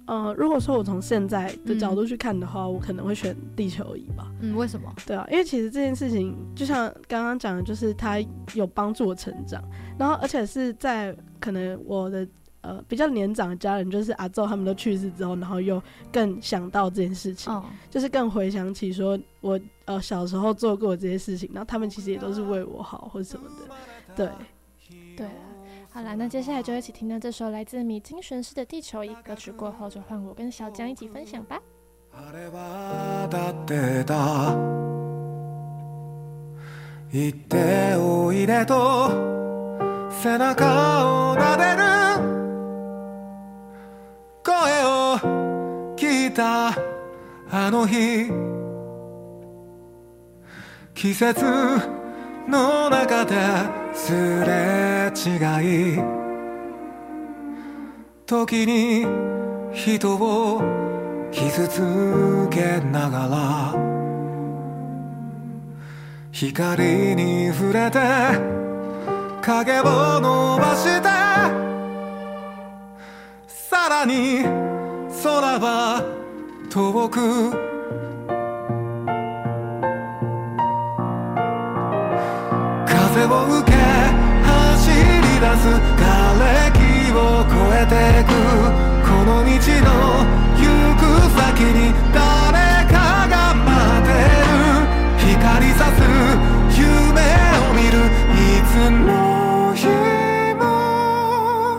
如果说我从现在的角度去看的话，我可能会选地球仪吧。 为什么？ 对啊，因为其实这件事情就像刚刚讲的，就是它有帮助我成长，然后而且是在可能我的比较年长的家人，就是阿祖他们都去世之后，然后又更想到这件事情，就是更回想起说我小时候做过这些事情，然后他们其实也都是为我好或什么的，对。 对啊，好啦，那接下来就一起聽到這首來自米津玄師的《地球儀》歌曲過後，就換我跟小江一起分享吧。 行っておいでと背中を撫でる声を聞いたあの日季節の中ですれ違い時に人を傷つけながら光に触れて影を伸ばしてさらに空は遠く風を受け走り出す瓦礫を越えてくこの道の行く先に誰かが待ってる光さす夢を見るいつの日も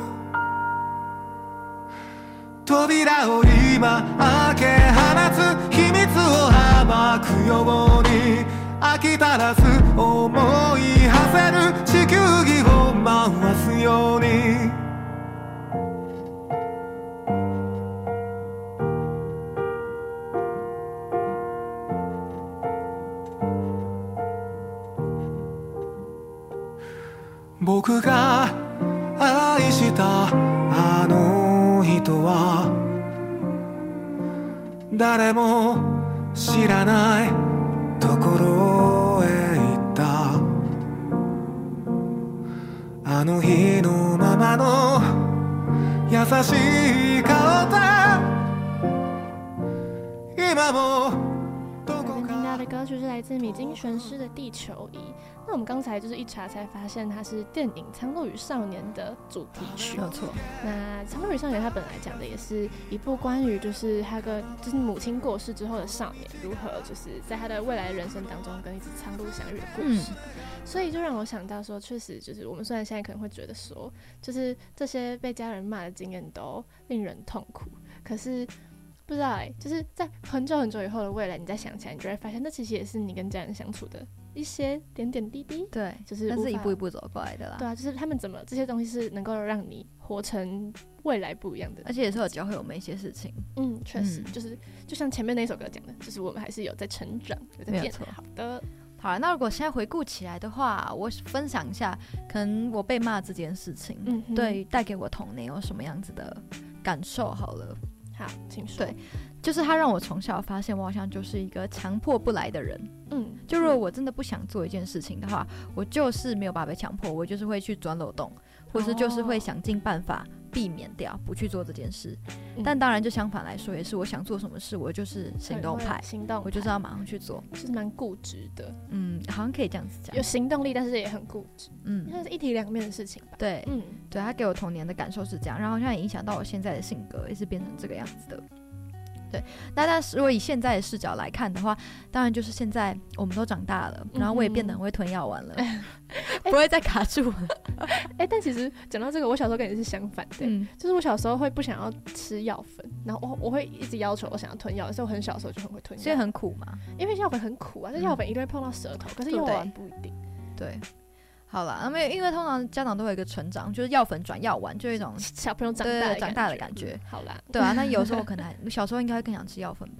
扉を今開け放つ秘密を暴くように飽きたらす思い馳せる地球儀を回すように僕が愛したあの人は誰も知らないところへ行ったあの日のままの優しい顔で今も听到的歌曲是来自米津玄师的《地球仪》。那我们刚才就是一查才发现，它是电影《苍鹭与少年》的主题曲。 没有错。 那《苍鹭与少年》它本来讲的也是一部关于就是他跟就是母亲过世之后的少年如何就是在他的未来人生当中跟一只苍鹭相遇的故事。所以就让我想到说，确实就是我们虽然现在可能会觉得说，就是这些被家人骂的经验都令人痛苦，可是不知道就是在很久很久以后的未来，你再想起来，你就会发现，那其实也是你跟家人相处的一些点点滴滴。 对， 就是那是一步一步走过来的啦。 对啊，就是他们怎么这些东西是能够让你活成未来不一样的， 而且也是有教会我们一些事情。 确实，就是就像前面那首歌讲的，就是我们还是有在成长，有在变好的。 好了，那如果现在回顾起来的话，我分享一下，可能我被骂这件事情，对带给我童年有什么样子的感受？好了。 好，请说。 对，就是他让我从小发现我好像就是一个强迫不来的人。就如果我真的不想做一件事情的话，我就是没有办法被强迫，我就是会去钻漏洞，或是就是会想尽办法避免掉不去做这件事。但当然就相反来说，也是我想做什么事，我就是行动派，我就是要马上去做， 就是蛮固执的。 好像可以这样子讲， 有行动力，但是也很固执。那是一体两面的事情吧。 对，对，他给我童年的感受是这样，然后好像也影响到我现在的性格，也是变成这个样子的。对，但是如果以现在的视角来看的话，当然就是现在我们都长大了，然后我也变得很会吞药丸了，不会再卡住了。 但其实讲到这个，我小时候跟你是相反的，就是我小时候会不想要吃药粉，然后我会一直要求我想要吞药，所以我很小的时候就很会吞药。 所以很苦嘛？ 因为药粉很苦啊，这药粉一定会碰到舌头，可是药丸不一定。 对。好了，因为通常家长都有一个成长，就是药粉转药丸，就一种小朋友长大的感觉。 感觉。 好啦， 对啊，那有时候可能小时候应该会更想吃药粉吧。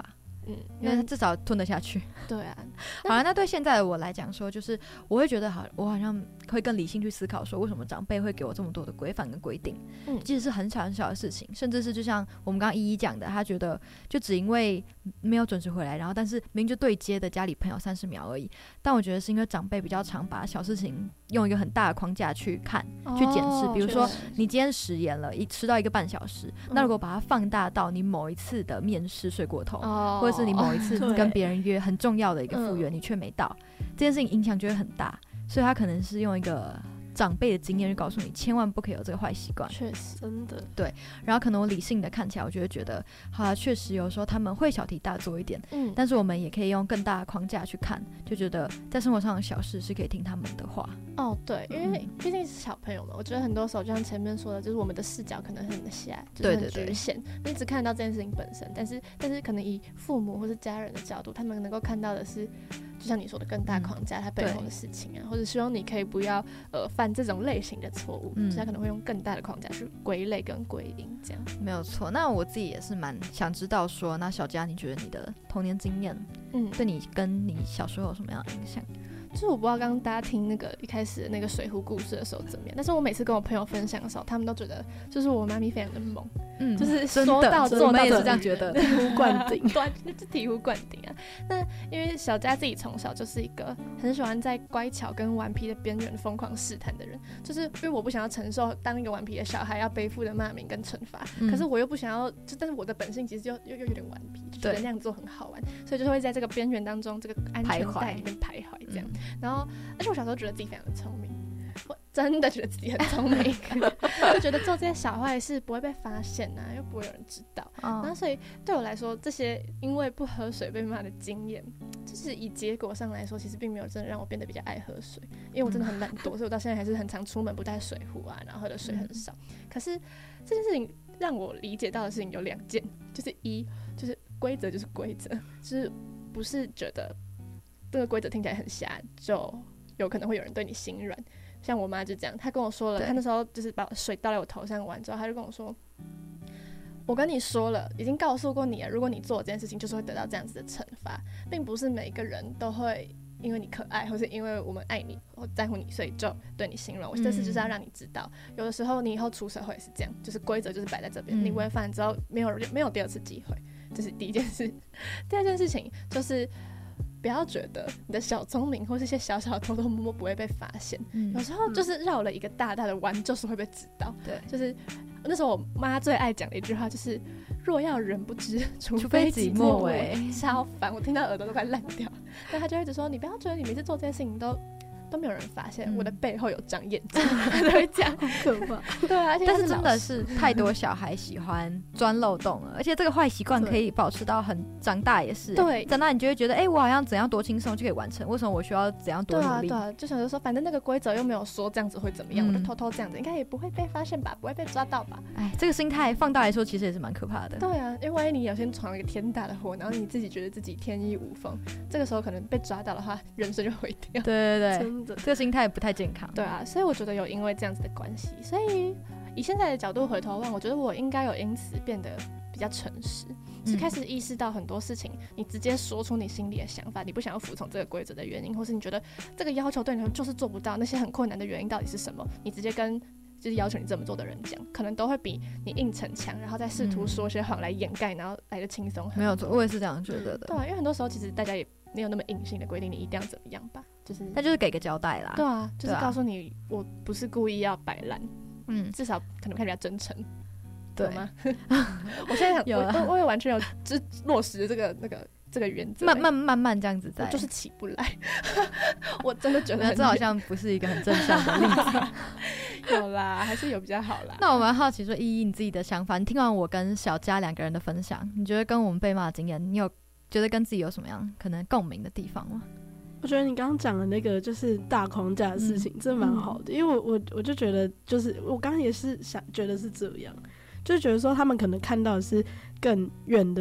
因为至少吞得下去。 对啊， 好了，那对现在的我来讲说，就是我会觉得我好像会更理性去思考，说为什么长辈会给我这么多的规范跟规定，即使是很小很小的事情，甚至是就像我们刚刚依依讲的，他觉得就只因为没有准时回来，然后但是明明就对接的家里朋友30秒而已，但我觉得是因为长辈比较常把小事情用一个很大的框架去看、去检视，比如说你今天食言了，迟到1个半小时，那如果把它放大到你某一次的面试睡过头，或者是你某一次跟别人约很重要的一个复约，你却没到，这件事情影响就会很大，所以他可能是用一个长辈的经验去告诉你，千万不可以有这个坏习惯。 确实，真的对。然后可能我理性的看起来，我就会觉得，好了，确实有时候他们会小题大做一点，但是我们也可以用更大的框架去看，就觉得在生活上的小事是可以听他们的话。 哦，对，因为毕竟是小朋友嘛，我觉得很多时候就像前面说的，就是我们的视角可能很狭，就是很局限，你只看到这件事情本身，但是可能以父母或是家人的角度，他们能够看到的是，就像你说的更大框架，它背后的事情啊，或者希望你可以不要犯这种类型的错误，所以他可能会用更大的框架去归类跟归因，这样没有错。那我自己也是蛮想知道说，那小佳，你觉得你的童年经验，对你跟你小时候有什么样的影响？ 就是我不知道刚刚大家听那个一开始的那个水壶故事的时候怎么样，但是我每次跟我朋友分享的时候，他们都觉得就是我妈咪非常的猛，就是说到做到， 也是这样觉得， 醍醐灌顶， 对，就醍醐灌顶啊。那因为小佳自己从小就是一个很喜欢在乖巧跟顽皮的边缘疯狂试探的人，就是因为我不想要承受当一个顽皮的小孩要背负的骂名跟惩罚，可是我又不想要，但是我的本性其实又有点顽皮，就觉得那样做很好玩，所以就会在这个边缘当中，这个安全带里面徘徊这样。然后，而且我小时候觉得自己非常的聪明，我真的觉得自己很聪明，就觉得做这些小坏事不会被发现啊，又不会有人知道。然后所以对我来说，这些因为不喝水被骂的经验，就是以结果上来说，其实并没有真的让我变得比较爱喝水，因为我真的很懒惰，所以我到现在还是很常出门不带水壶啊，然后喝的水很少。可是这件事情让我理解到的事情有2件，就是就是规则就是规则，就是不是觉得这个规则听起来很瞎，就有可能会有人对你心软。像我妈就这样，她跟我说了，她那时候就是把水倒在我头上完之后，她就跟我说，我跟你说了，已经告诉过你了，如果你做这件事情就是会得到这样子的惩罚，并不是每一个人都会因为你可爱或是因为我们爱你或在乎你，所以就对你心软。我这次就是要让你知道，有的时候你以后出社会是这样，就是规则就是摆在这边，你违反之后没有第2次机会，这是第一件事。第2件事情就是不要觉得你的小聪明或是一些小小的偷偷摸摸不会被发现，有时候就是绕了一个大大的弯，就是会被知道。对，就是那时候我妈最爱讲的一句话就是“若要人不知，除非己莫为”，超烦，我听到耳朵都快烂掉。但她就一直说：“你不要觉得你每次做这件事情都没有人发现，我的背后有长眼睛。”她就会讲， 好可怕。 对啊， 但是真的是太多小孩喜欢钻漏洞了，而且这个坏习惯可以保持到很长大也是。对，长大你就会觉得，我好像怎样多轻松就可以完成，为什么我需要怎样多努力？ 对啊，就想着说，反正那个规则又没有说这样子会怎么样，我就偷偷这样子，应该也不会被发现吧，不会被抓到吧？ 这个心态放大来说，其实也是蛮可怕的。 对啊，因为万一你有先闯了一个天大的祸，然后你自己觉得自己天衣无缝，这个时候可能被抓到的话，人生就毁掉。 对， 真的， 这个心态不太健康。 对啊，所以我觉得有因为这样子的关系，所以以现在的角度回头望，我觉得我应该有因此变得比较诚实，是开始意识到很多事情，你直接说出你心里的想法，你不想要服从这个规则的原因，或是你觉得这个要求对你就是做不到，那些很困难的原因到底是什么，你直接跟就是要求你这么做的人讲，可能都会比你硬逞强，然后再试图说些谎来掩盖，然后来的轻松很多。 没有错，我也是这样觉得的。 对啊，因为很多时候其实大家也没有那么硬性的规定你一定要怎么样吧， 那就是给个交代啦。 对啊，就是告诉你我不是故意要摆烂，至少可能看起来真诚，对吗？我现在想，我也完全有落实这个原则， 慢慢这样子在， 我就是起不来。我真的觉得这好像不是一个很正向的例子。 有啦，还是有比较好啦。 那我蛮好奇说，依依你自己的想法，你听完我跟小佳2个人的分享，你觉得跟我们被骂的经验，你有觉得跟自己有什么样可能共鸣的地方吗？ 我觉得你刚刚讲的那个就是大框架的事情，真的蛮好的，因为我就觉得，就是我刚刚也是觉得是这样，就是觉得说他们可能看到的是更远的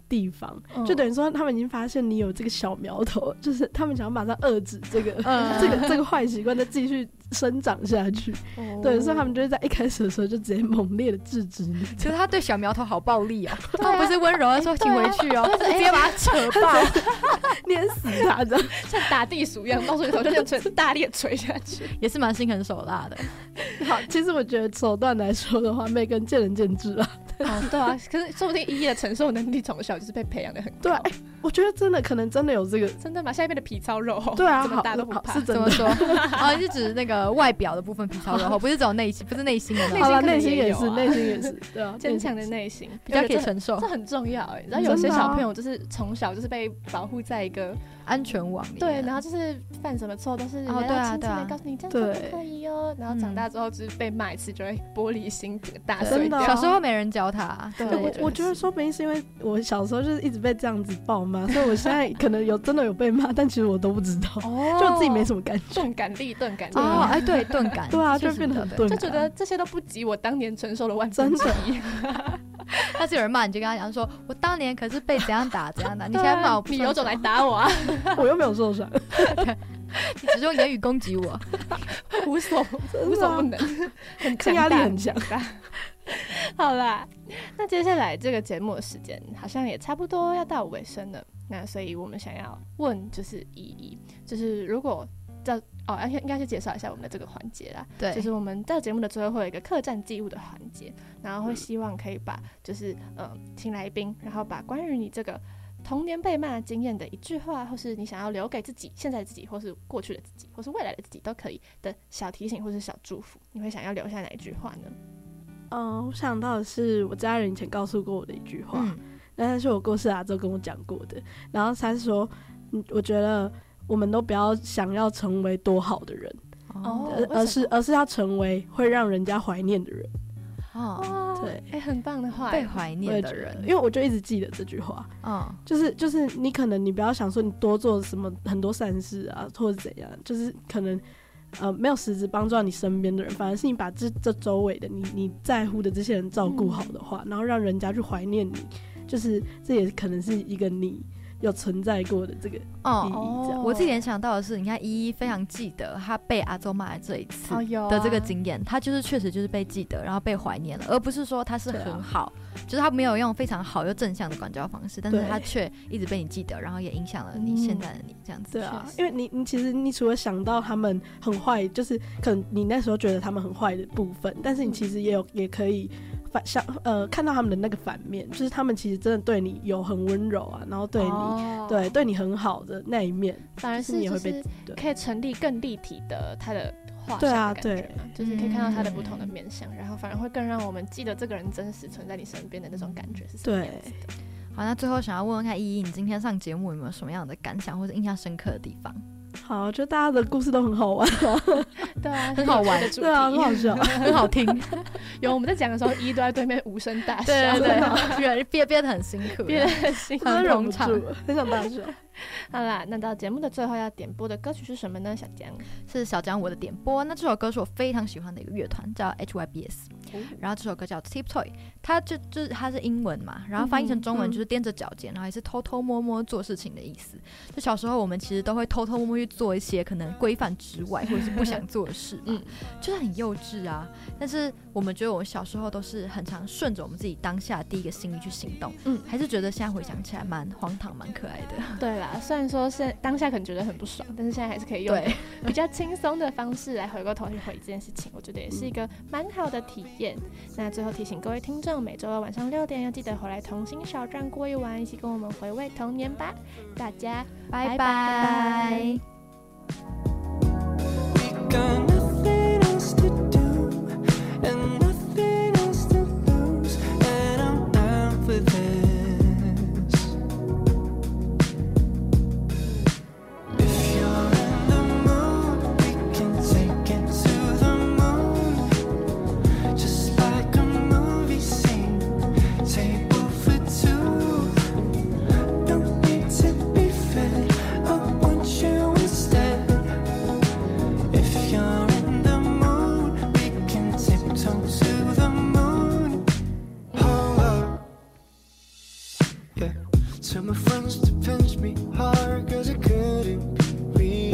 地方，就等于说他们已经发现你有这个小苗头，就是他们想要马上遏制这个坏习惯再继续生长下去。对，所以他们就会在一开始的时候就直接猛烈的制止你。 其实他对小苗头好暴力哦，他不是温柔的说请回去哦，他直接把他扯爆， 碾死他的， 像打地鼠一样，到时候就大力捶下去， 也是蛮心狠手辣的。 好，其实我觉得手段来说的话，每个人见仁见智啊。 对啊，可是说不定依依的承受能力从小就是被培养的很高。 对，我觉得真的可能真的有这个， 真的吗？下面的皮糙肉厚， 对啊， 怎么打都不怕， 是怎么说？哦，是指那个外表的部分皮糙肉厚，不是只有内心，不是内心的。 好了，内心也是，内心也是，对啊， 坚强的内心比较可以承受， 这很重要哎。然后有些小朋友就是从小就是被保护在一个安全网里， 对，然后就是犯什么错都是人家轻轻的告诉你这样做不可以哦，然后长大之后就是被骂一次就会玻璃心整个大碎掉。 小时候没人教他， 对，我觉得说不定是因为我小时候就是一直被这样子暴骂，所以我现在可能真的有被骂，但其实我都不知道，就自己没什么感觉。 钝感力哦，哎，对，钝感， 对啊，就变得很钝感， 就觉得这些都不及我当年承受的1/10。真的， 但是有人骂你就跟他讲说，我当年可是被怎样打怎样打，你现在骂我， 你有种来打我啊！ 我又没有受伤， 你只是用言语攻击我， 无所不能，很强大， 压力很强大。 好啦，那接下来这个节目的时间好像也差不多要到尾声了，那所以我们想要问就是依依，就是如果应该是介绍一下我们的这个环节啦。 对， 就是我们在节目的最后会有一个客栈记录的环节，然后会希望可以把就是请来宾，然后把关于你这个童年被骂经验的一句话，或是你想要留给自己现在的自己，或是过去的自己，或是未来的自己都可以的小提醒或是小祝福，你会想要留下哪一句话呢？ 我想到的是我家人以前告诉过我的一句话，但是我过世之后跟我讲过的，然后他是说我觉得我们都不要想要成为多好的人，而是要成为会让人家怀念的人。对， 很棒的话， 被怀念的人。 因为我就一直记得这句话，就是你可能你不要想说你多做什么很多善事啊，或者怎样，就是可能没有实质帮助到你身边的人，反而是你把这周围的你在乎的这些人照顾好的话，然后让人家去怀念你，就是这也可能是一个你有存在过的这个意义。这样， 我自己联想到的是，你看依依非常记得他被阿周骂的这一次的这个经验，他就是确实就是被记得，然后被怀念了，而不是说他是很好，就是他没有用非常好又正向的管教方式，但是他却一直被你记得，然后也影响了你现在的你这样子。 对啊，因为你其实你除了想到他们很坏，就是可能你那时候觉得他们很坏的部分，但是你其实也可以看到他们的那个反面，就是他们其实真的对你有很温柔啊，然后对你、对你很好的那一面， 反而是你也会被就是可以成立更立体的他的画像对啊， 的感觉嘛，就是可以看到他的不同的面向，然后反而会更让我们记得这个人真实存在你身边的那种感觉是什么样子的。 好，那最后想要问问看依依，你今天上节目有没有什么样的感想或者印象深刻的地方？ 好，就大家的故事都很好玩啊， 对啊， 很好玩， 对啊，很好笑， 很好听。 有我们在讲的时候，依依都在对面无声大笑， 对，憋得很辛苦， 憋得很辛苦， 很忍不住，很想大笑。 好啦，那到节目的最后要点播的歌曲是什么呢？小江是小江我的点播。那这首歌是我非常喜欢的一个乐团，叫 HYBS，然后这首歌叫 Tiptoe， 它它是英文嘛，然后翻译成中文就是踮着脚尖，然后也是偷偷摸摸做事情的意思。就小时候我们其实都会偷偷摸摸去做一些可能规范之外或者是不想做的事嘛，就是很幼稚啊。但是我们觉得我们小时候都是很常顺着我们自己当下第一个心意去行动，还是觉得现在回想起来蛮荒唐蛮可爱的。 对啦，虽然说是当下可能觉得很不爽，但是现在还是可以用比较轻松的方式来回过头去回忆这件事情，我觉得也是一个蛮好的体验。那最后提醒各位听众，每周二晚上6点要记得回来同心小站过一晚，一起跟我们回味童年吧。大家拜拜。 Tell my friends to pinch me hard, cause it couldn't be